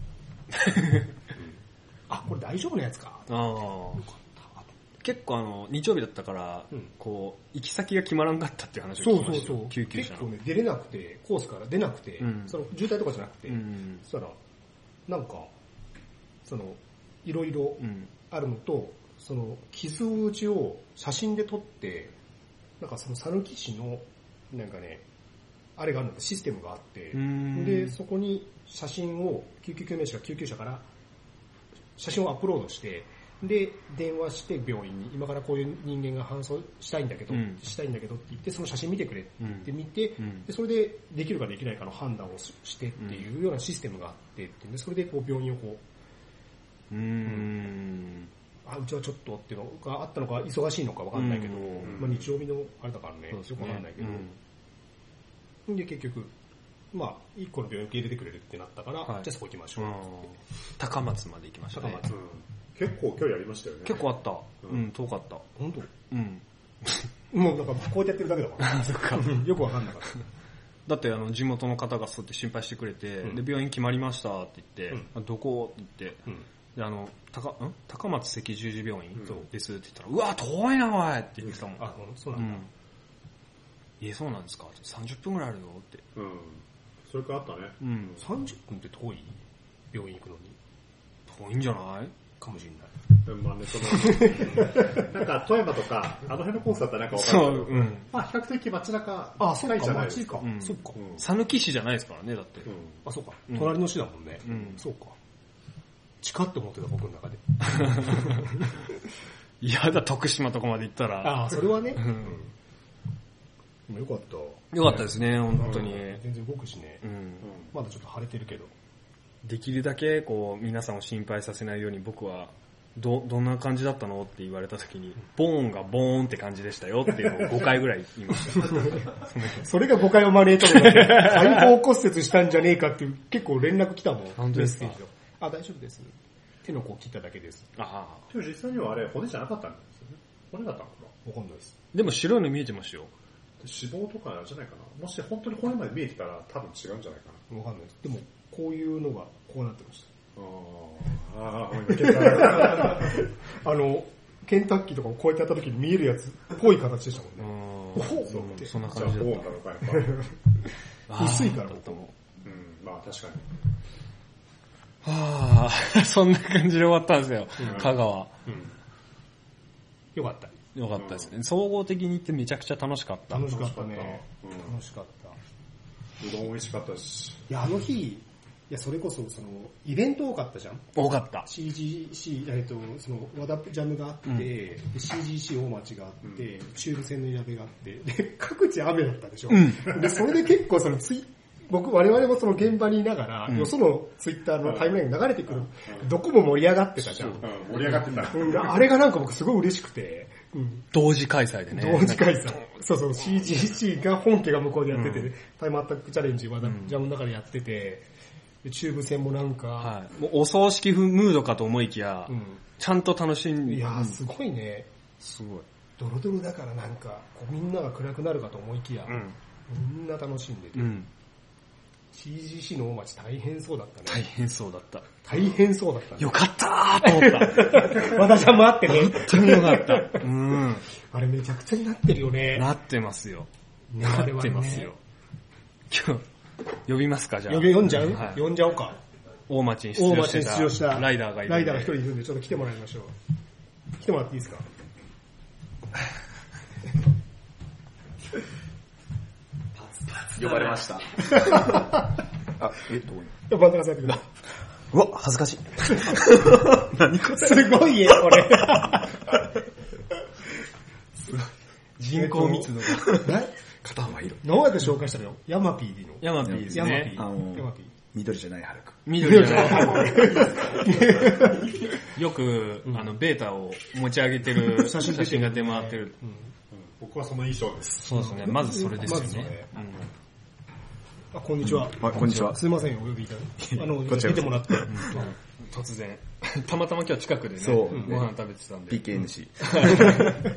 あ、これ大丈夫なやつか。ああ。 結構あの、日曜日だったから、うん、こう、行き先が決まらんかったっていう話を聞きました。そうそうそう。救急車の。 結構ね、出れなくて、コースから出なくて、うん、その渋滞とかじゃなくて、うん、そしたら、なんか、その、いろいろあるのと、うん、その、傷口を写真で撮って、なんかその讃岐市の、なんかね、あれがあるのシステムがあって、で、そこに写真を、救急救命士が救急車から写真をアップロードして、で、電話して病院に、今からこういう人間が搬送したいんだけど、うん、したいんだけどって言って、その写真見てくれって言って見て、うん、でそれでできるかできないかの判断をしてっていうようなシステムがあってってで、それでこう病院をこう、うーん、あ、うちはちょっとっていうのがあったのか、忙しいのかわかんないけど、まあ、日曜日のあれだからね、よくわかんないけど、うん、で、結局、まあ、一個の病院受け入れてくれるってなったから、はい、じゃあそこ行きましょう。 高松まで行きましたね。 高松。 うん、結構距離ありましたよね。 結構あった。うん、遠かった。 本当？ うん。 もうなんかこうやってやってるだけだから。 そっか。 よくわかんなかった。 だってあの地元の方がそうやって心配してくれて、うん、で病院決まりましたって言って、うん、どこって言って、うん、であの高ん高松赤十字病院、うん、ですって言ったら、うわ遠いなおいって言ってたもん。 あ、そうなんだ。 うん、えそうなんですか。さんじゅっぷんぐらいあるよって。 うん。それからあったね。 うん。さんじゅっぷんって遠い？病院行くのに。 遠いんじゃない？ かもしれない。 まあね、その、なんか富山とか、あの辺のコースだったらなんかわかるけど、うん、まあ比較的街中近いじゃないですか。 あ、そうか、 街か。讃岐市じゃないですからね、だって。 うん、あ、そうか。隣の市だもんね。うん、そうか。近って思ってた、僕の中で。 いやだ、徳島とかまで行ったら。 あ、それはね。うん、よかった。 よかったですね、本当に。 全然動くしね。うん、まだちょっと晴れてるけど。 できるだけこう皆さんを心配させないように僕はどどんな感じだったのって言われた時にボーンがボーンって感じでしたよっていうのをごかいぐらい言いましたそれが誤解を招いたので開放骨折したんじゃねえかっていう結構連絡来たもん。 本当ですか？ あ、大丈夫です。手の甲を切っただけです。 ああ。でも実際にはあれ骨じゃなかったんですよね。骨だったのかな？ わかんないです。 でも白いの見えてましたよ。 脂肪とかじゃないかな。もし本当に骨まで見えてたら多分違うんじゃないかな。わかんないです。でもこういうのがこうなってました。 ああの、ケンタッキーとかをこうやってやった時に見えるやつっぽい形でしたもんね。 おそうそう、そんな感じだった。 薄いからだと思う。うん、まあ確かに。 はぁ、そんな感じで終わったんですよ、うん、香川、うん。 よかった。 よかったですね。総合的に言ってめちゃくちゃ楽しかった。 楽しかったね。楽しかった。 うどん美味しかったし。 いや、あの日、いや、それこそ、その、イベント多かったじゃん？ 多かった。 シージーシー、えっと、その、和田ジャムがあって、うん、で シージーシー 大町があって、うん、中部線の矢部があって、で、各地雨だったでしょ？うん、で、それで結構そのツイ、僕、我々もその現場にいながら、うん、よそのツイッターのタイムラインに流れてくる、うん、どこも盛り上がってたじゃん。うん、 盛り上がってた。 うん、あれがなんか僕すごい嬉しくて、うん、 同時開催でね。 同時開催。そうそう、シージーシー が本家が向こうでやってて、うん、タイムアタックチャレンジはジャムの中でやってて、中部線もなんか、 はい、もうお葬式ムードかと思いきや、うん、ちゃんと楽しんで。 いやーすごいね。 すごい。 ドロドロだからなんか、こうみんなが暗くなるかと思いきや、うん、みんな楽しんでて。うん、シージーシー の大町大変そうだったね。 大変そうだった。 大変そうだった、ね。 よかったーと思った。 私はもあってね。 本当によかった。うん。 あれめちゃくちゃになってるよね。 なってますよ。なってますよ。今日、呼びますかじゃあ。 呼び読んじゃう、はい、呼んじゃおうか。 大町に出場してた。 大町に出場したライダーがいる。 ライダーが一人いるんで、ちょっと来てもらいましょう。来てもらっていいですか？ 呼ばれました。あ、え、どこに？ 真ん中座ってください。 うわ、恥ずかしい。 何これ？すごい絵、これ。 人口密度が。 肩幅広い。 何やって紹介したのよヤマピーでいいの？ ヤマピーですね。 ヤマピー。ヤマピー。 緑じゃないハルク。 緑じゃないハルク。よく、あの、ベータを持ち上げてる写真が出回ってる。 僕はその印象です。 そうですね。まずそれですよね。 あ、こんにちは。 あ、こんにちは。 すいません、お呼びいただいて。あの、出てもらって。 突然。たまたま今日近くでね、ご飯食べてたんで。 ピーケーエヌシー。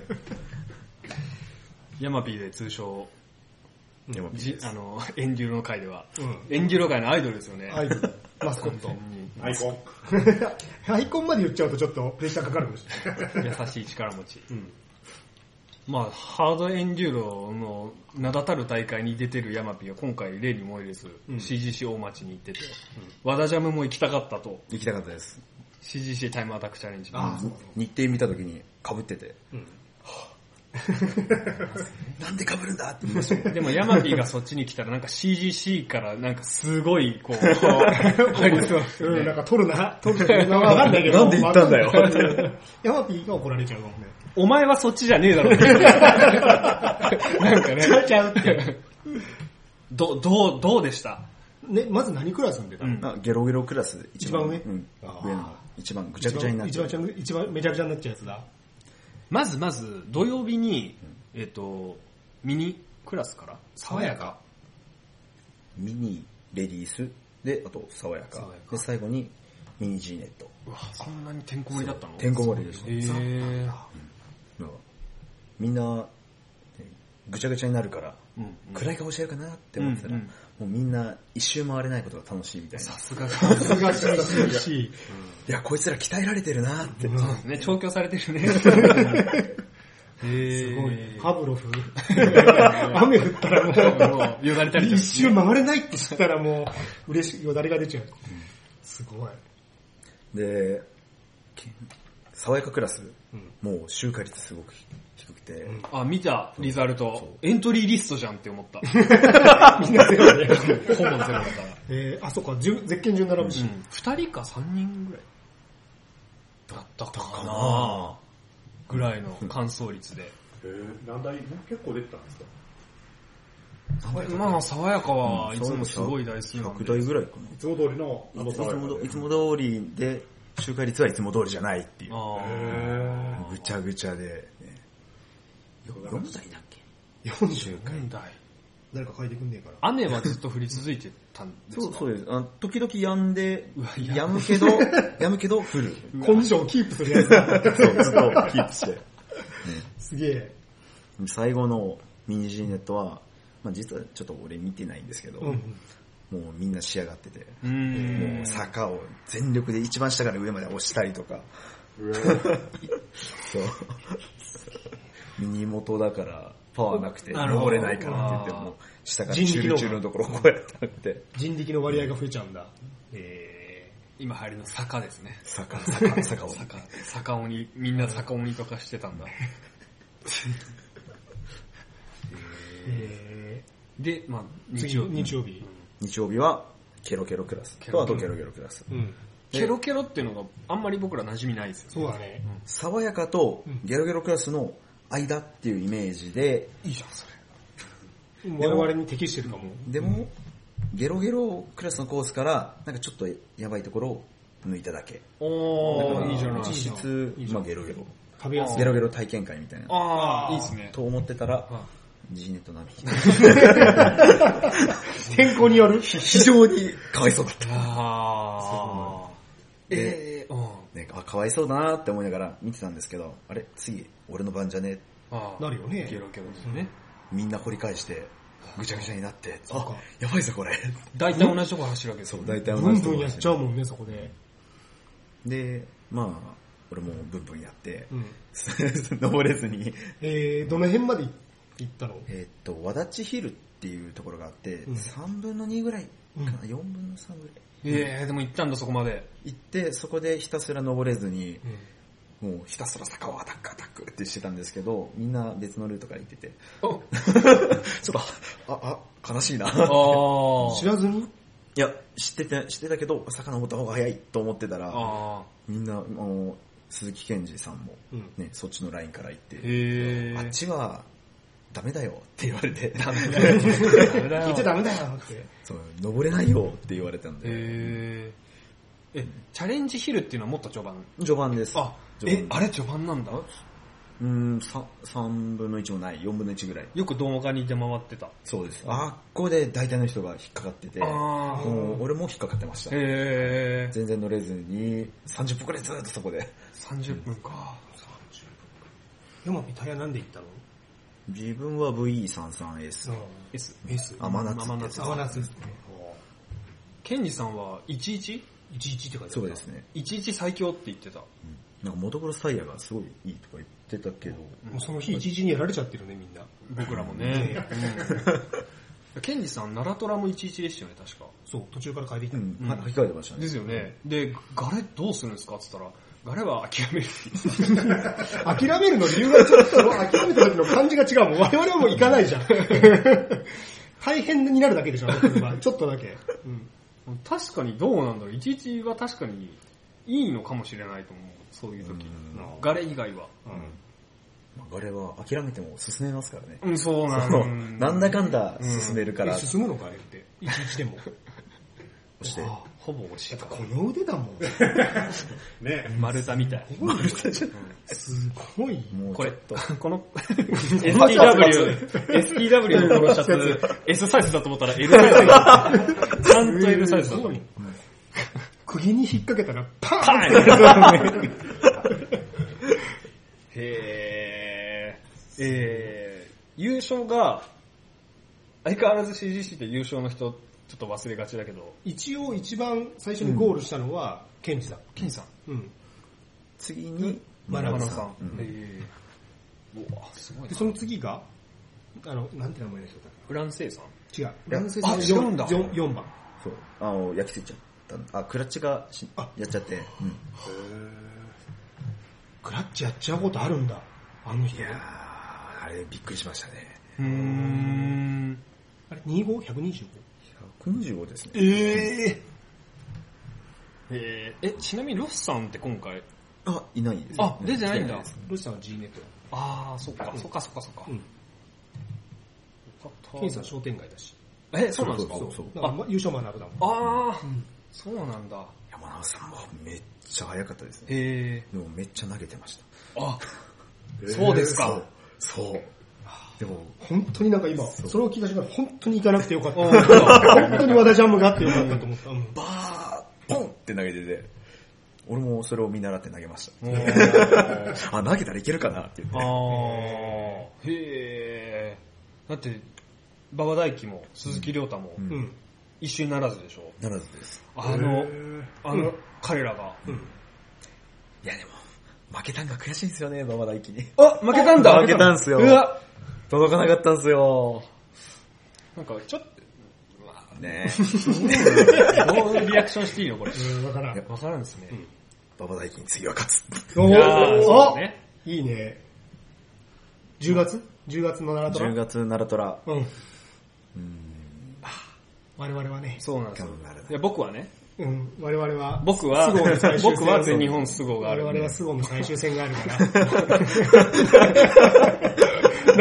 ヤマピーで通称、あの、エンデュロの会では、エンデュロ界のアイドルですよね。 アイドル。マスコット。 アイコン。 アイコンまで言っちゃうとちょっとプレッシャーかかるかもしれない。 優しい力持ち。まあ、ハードエンデューロの名だたる大会に出てるヤマピーは今回例にもえです、うん、シージーシー 大町に行ってて、うん、和田ジャムも行きたかったと。 行きたかったです。 シージーシー タイムアタックチャレンジ。 ああ、日程見た時に被ってて、うんなんで被るんだって言いました。 でもヤマピーがそっちに来たらなんか シージーシー からなんかすごいこう、入りそうですね。 なんか取るな、取るな、わかんないけど。 なんで言ったんだよ。 ヤマピーが怒られちゃうかもね。 お前はそっちじゃねえだろ。なんかね。 違うちゃうって。 ど、どう、どうでした？ ね、まず何クラスに出たの？ ゲロゲロクラス。 一番上？ うん。上の。一番ぐちゃぐちゃになっちゃう。 一番、一番めちゃくちゃになっちゃうやつだ。 まずまず、土曜日に、えっと、ミニクラスから爽やか。 ミニレディースで、あと爽やか。で、最後にミニ G ネット。 うわ、そんなにてんこ盛りだったの？ てんこ盛りでした。 へー。 みんな、ぐちゃぐちゃになるから、うんうん、暗い顔してるかなって思ってたら、うんうん、もうみんな一周回れないことが楽しいみたいな。 さすが、 さすが シージーシー。 いや、こいつら鍛えられてるなって。 そうですね、調教されてるね。 へーすごい。ハブロフ。雨降ったらもう、 よだれたり一周回れないって知ったらもう、嬉しい、よだれが出ちゃう。すごい。 で、爽やかクラス、うん、もう集荷率すごく低くて、うん、 あ、見たリザルトエントリーリストじゃんって思った。 みんなゼロでほぼゼロだから。えー、あ、そっか、ゼッケン順並ぶし、うん、 ふたりかさんにんぐらいだったかなぐらいの完走率で。 えー、何台結構出てたんですか？ まあ、爽やかはいつもすごい大好きなんで。 ひゃくだいぐらいかな。 いつも通りのあの爽やか。 いつも通りで、周回率はいつも通りじゃないっていう。 あぐちゃぐちゃで、ね。よんだいだっけ ? よんじゅう 回。誰か書いてくんねえから。 雨はずっと降り続いてたんですか？ そう、そうです。あ時々止んで、止むけど、止むけど降る。 コンディションをキープするやつだ。 そう、ずっとキープして。ね、 すげえ。 最後のミニ G ネットは、まあ実はちょっと俺見てないんですけど、うん、もうみんな仕上がってて、うもう坂を全力で一番下から上まで押したりとか、そう。ミニ元だからパワーなくて登れないからって言っても、下からチュルチュルのところをこうやってあって。 人力の割合が増えちゃうんだ。 えー、今流行りの坂ですね。 坂、坂、坂鬼。 坂、坂鬼、みんな坂鬼とかしてたんだ。 えー、で、まあ、 日曜日。日曜日。 日曜日は、ケロケロクラス。と、あとケロケロクラス。うん、 ケロケロっていうのがあんまり僕ら馴染みないですよね。 そうだね。 うん、爽やかとゲロゲロクラスの間っていうイメージで、 いいじゃん、それ。我々に適してるかも。 でも、うん、ゲロゲロクラスのコースから、なんかちょっとやばいところを抜いただけ。 おー、いいじゃない。 実質、まあゲロゲロ。 食べやすい。 ゲロゲロ体験会みたいな。 あー、いいですね。 と思ってたら、G ネット並み。 天候による非常にかわいそうだった。 あー。 えー、ね、あ、かわいそうだなって思いながら見てたんですけど、あれ次、俺の番じゃねあなるよね。 ゲロゲロですよね。 みんな掘り返して、ぐちゃぐちゃになって、あ、やばいぞこれ。 大体同じとこ走るわけですよ。そう、大体同じとこブンブンやっちゃうもんね、そこで。 で、まあ、俺もブンブンやって、うん、登れずに。 えー、どの辺まで行ったの？ えー、っと、和立ヒルっていうところがあって、うん、さんぶんのにぐらいかな、うん、よんぶんのさんぐらい。 えー、でも行ったんだ、そこまで。 行って、そこでひたすら登れずに、うん、もうひたすら坂をアタックアタックってしてたんですけど、みんな別のルートから行ってて、ちょっと、あ、あ、悲しいな。 あ知らずに？ いや、知ってて、知ってたけど、坂登った方が早いと思ってたら、あみんな、あの、鈴木健二さんも、ね、うん、そっちのラインから行って、 へあっちはダメだよって言われて、 ダメだよ。 言っちゃダメだよって。 そう、登れないよって言われたんで。 へー。え、チャレンジヒルっていうのはもっと序盤？ 序盤です。 あ、え、あれ序盤なんだ。 うーん、さんぶんのいちもない、よんぶんのいちぐらい。 よく動画に出回ってた。 そうです。あっこで大体の人が引っかかってて、もう俺も引っかかってました。 へー。 全然乗れずに、さんじゅっぷんくらいずっとそこで。 さんじゅっぷんか。 さんじゅっぷん。山火タイヤなんで行ったの？ 自分は ブイイーさんじゅうさんエス。 S。 S。 甘夏。 甘夏。甘夏ですね。 ケンジさんはいちいち？ いちいちって書いてある。 そうですね。 いちいち最強って言ってた。 うん、なんかモトクロスタイヤがすごいいいとか言ってたけど。 もうその日いちいちにやられちゃってるね、みんな。 僕らもね。うん、ケンジさん、ナラトラもいちいちでしたよね、確か。 そう、途中から変えてきた。 うん、うん、履き替えてましたね。 ですよね。で、ガレどうするんですかって言ったら、ガレは諦める。 諦めるの理由がちょっと、諦めた時の感じが違うもん。我々はもう行かないじゃん。大変になるだけでしょ、ちょっとだけ。 うん、確かにどうなんだろう。いちいちは確かにいいのかもしれないと思う。そういう時。ガレ以外は。うんまあ、ガレは諦めても進めますからね。 うん、そうなんだ。 なんだかんだ進めるから。 うん、進むのかあれって。いちいちでも。 そして、 ほぼ押し。 この腕だもん。 ね丸太みたい。 丸太じゃん。すごい。 もうこれ、この エスティーダブリュー、エスティーダブリュー のこのシャツ、S サイズだと思ったら L サイズだ。ちゃんと L サイズだと。 釘に引っ掛けたらパーンへー。えー、優勝が、相変わらず シージーシー って優勝の人、ちょっと忘れがちだけど。 一応一番最初にゴールしたのは、ケンジさん。 ケンジさん。 うん。 次に、 マナブさん。 さん。うん、へー。うわ、すごい。 で、その次が、あの、なんて名前でしょうか。 フランセイさん違う。フランセイさんあ、違うんだ。 よんばん。 そう。あの、焼きついちゃった。あ、クラッチがしやっちゃって。うん。へクラッチやっちゃうことあるんだ。あの人。 いやー、あれびっくりしましたね。 うーん。 あれ、にじゅうご?ひゃくにじゅうご? ひゃくにじゅうごですね。 えー、 えー、え、ちなみにロスさんって今回、 あ、いないです。 あ、出てないんだ。 ロシさんは G ネット。 あー、そっか、そっかそっかそっか。うん。 ケンさん商店街だし。 え、そうなんですか？ そうそう。あ、優勝マナブだもん。 あー、うん、そうなんだ。 山田さんはめっちゃ早かったですね。 へー。でもめっちゃ投げてました。 あ、そうですか。 そう。 でも、本当になんか今、それを聞いた瞬間、本当に行かなくてよかった。本当に和田ジャンムがあってよかったと思った。うん、 バーポンって投げてて、俺もそれを見習って投げました。あ、投げたらいけるかなって言って。 あー、へー。だって、馬場大輝も鈴木亮太も、うん、一瞬ならずでしょ。 ならずです。 あの、あの、うん、彼らが、うん。 いやでも、負けたんが悔しいんですよね、馬場大輝に。 あ、負けたんだ負けたんすよ。うわ届かなかったんすよ。 なんか、ちょっと、 まあねどうリアクションしていいのこれ。 うん、わからん。 わからんですね。 馬場大輝に次は勝つ。 おー、 ね、 いいね。じゅうがつ ?じゅう 月のナラトラ ?じゅう月ナラトラ。 うん。うん。我々はね。 そうなんですよ。いや、僕はね。 うん、我々は、 僕は、僕は全日本スゴがある。 我々はスゴの最終戦があるから。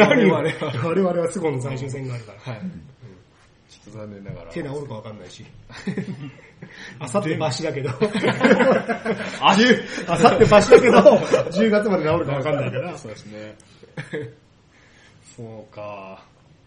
何我々はスゴの最終戦があるから。はい。うん、 ちょっと残念ながら。 手治るかわかんないし。あさってバシだけど。 あさってバシだけど、じゅうがつまで治るかわかんないから。 そうですね。そうか。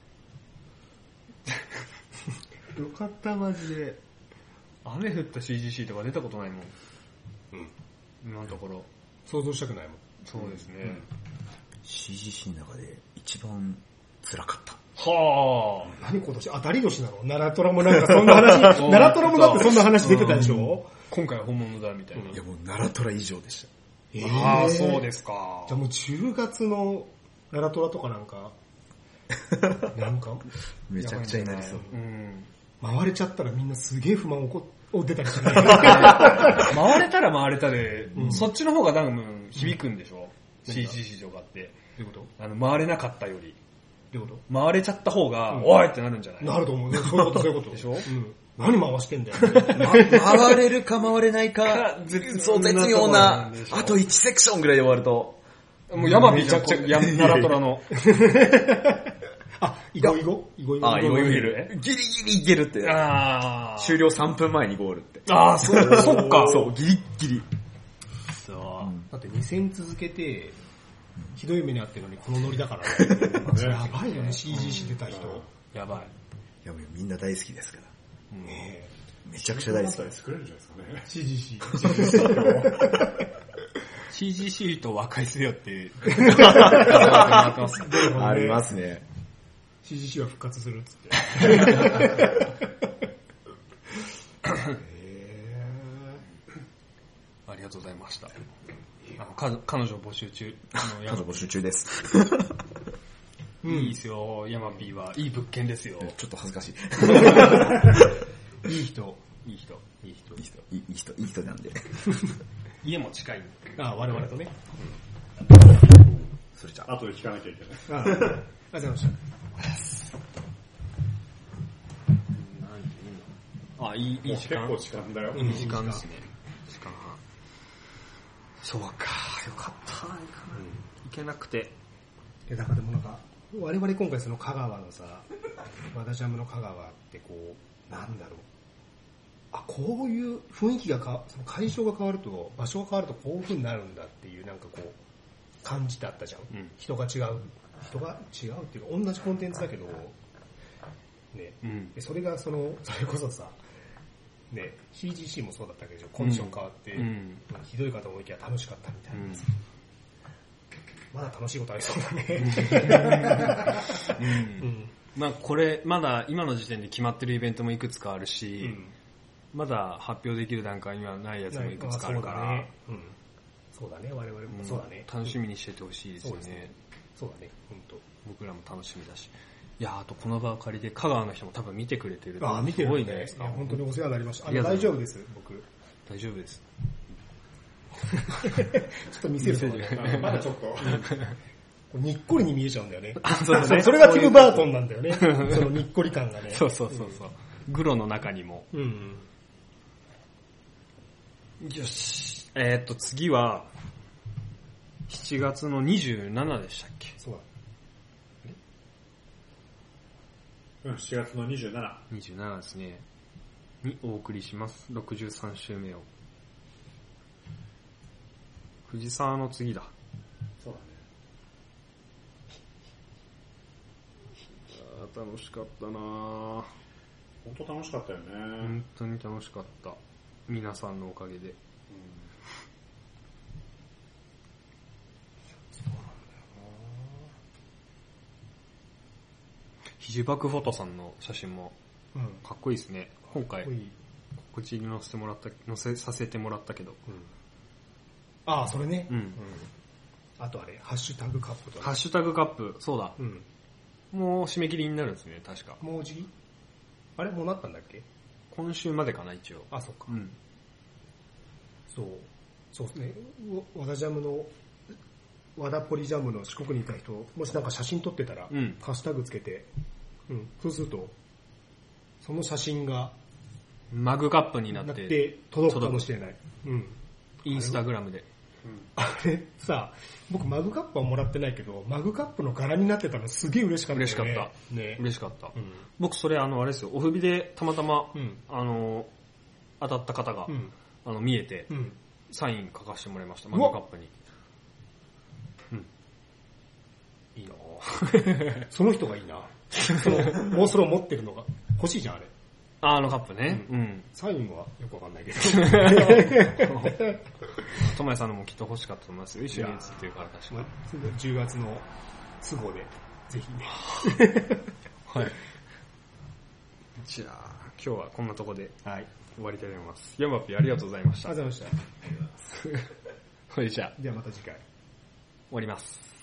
よかった、マジで。 雨降った シージーシー とか出たことないもん。うん。今のところ。 想像したくないもん。 そうですね。うん、 シージーシー の中で一番辛かった。 はぁ。何今年当たり年なの？ナラトラもなんかそんな話、ナラトラもだってそんな話出てたでしょ？ 今回は本物だみたいな。 いやもうナラトラ以上でした。 えー、ああ、そうですか。 じゃあもうじゅうがつのナラトラとかなんか、なんか、 めちゃくちゃになりそう。 うん。回れちゃったらみんなすげえ不満起こ出たりしない回れたら回れたで、うん、そっちの方が多分響くんでしょ、うん、シージーシー とかって。 どういうこと？ あの回れなかったより。 どういうこと？回れちゃった方が、うん、おいってなるんじゃない？ なると思う。そういうこと、そういうこと。 でしょ？ うん。何回してんだよ。 ま、回れるか回れないか、そう絶妙な、あといちセクションぐらいで終わると。 もう山めちゃくちゃ、ナラトラの。 あ、イゴイゴイゴイゴあ、イゴイゴいける。ギリギリいけるって。 あ終了さんぷんまえにゴールって。 ああ、そう、そっか。 そう、ギリギリ。 そう。だってに戦続けて、ひどい目にあってるのにこのノリだからね。やばいよね、シージーシー 出た人。 やばい。 いや、みんな大好きですから。 うん、ねめちゃくちゃ大好き。 作れるんじゃないですかね。 シージーシー。 シージーシー と和解せよって。 ありますね。 シージーシー は復活するっつって。 ありがとうございました。あの彼彼女募集中。 彼女募集中です。 うん、いいですよ、ヤマピーは。いい物件ですよ。 ちょっと恥ずかしい。 いい人、いい人、いい人、 いい人、いい人、いい人なんで。 家も近い。 ああ、我々とね。 それじゃあ。後で聞かなきゃいけない。 ああ、ありがとうございました。 あ、いい、いい時間。 結構時間だよ。 いい時間ですね。時間半。そうか、よかった。行けなくて。 いや、だからでもなんか、我々今回その香川のさ、和田ジャムの香川ってこう、なんだろう。あ、こういう雰囲気がか、その会場が変わると、場所が変わるとこういう風になるんだっていうなんかこう、感じてあったじゃん。うん、人が違う。人が違うっていうか、同じコンテンツだけど、ね、うん、でそれがその、それこそさ、ね、シージーシー もそうだったけど、コンディション変わって、うん、ひどいかと思いきや楽しかったみたいな、うん、まだ楽しいことありそうだね。 うんうん、まあこれ、まだ今の時点で決まってるイベントもいくつかあるし、うん、まだ発表できる段階にはないやつもいくつかあるから、 そうだね、我々もそうだね。 楽しみにしててほしいですよね。 そうだね、本当。 僕らも楽しみだし。いや、あとこの場を借りて香川の人も多分見てくれてると。 あ、見てる、ね、すごいね。いや、本当にお世話になりました。あの大丈夫です、僕。 大丈夫です。 ちょっと見せると、ね、 まだちょっと。 にっこりに見えちゃうんだよね。 そうねそれがティム・バートンなんだよね。そのにっこり感がね。 そうそうそうそう。グロの中にも。うん、よし。えー、っと、次は、しちがつのにじゅうしちでしたっけ？ そうだ。 うん、しちがつのにじゅうしち。 にじゅうしちですね。にお送りします。ろくじゅうさん週目を。藤沢の次だ。 そうだね。あ、楽しかったなぁ。 本当楽しかったよね。 本当に楽しかった。皆さんのおかげで。うん、そうなんだよな。ひじばくフォトさんの写真もかっこいいですね。うん、今回告知に載せてもらった載せさせてもらったけど。うん、 ああ、それね。 うん。うん、 あとあれ、ハッシュタグカップとか。 ハッシュタグカップ、そうだ。うん。もう締め切りになるんですね、確か。 もうじぎあれもうなったんだっけ？ 今週までかな、一応。 あ、そっか。うん。そう。そうですね。和田ジャムの、和田ポリジャムの四国にいた人、もしなんか写真撮ってたら、うん、ハッシュタグつけて、うん。そうすると、その写真が、 マグカップになって、 なって届くかもしれない。うん。 インスタグラムで。 あれさ、僕マグカップはもらってないけど、マグカップの柄になってたのすげえ嬉しかったよね。 嬉しかった。ね、嬉しかった。うん、僕それあのあれですよ、オフビでたまたま、うん、あの当たった方が、うん、あの見えて、うん、サイン書かせてもらいました、マグカップに。うん。いいなぁ。その人がいいな。そのもうそれを持ってるのが欲しいじゃんあれ。あのカップね。うん。うん、サインはよくわかんないけど。ともやさんのもきっと欲しかったと思いますよ。一緒に写ってるから確かに。じゅうがつの都合で、ぜひね。はい。じゃあ、今日はこんなとこで終わりたいと思います。ヤマピーありがとうございました。ありがとうございました。それじゃあ。ではまた次回。終わります。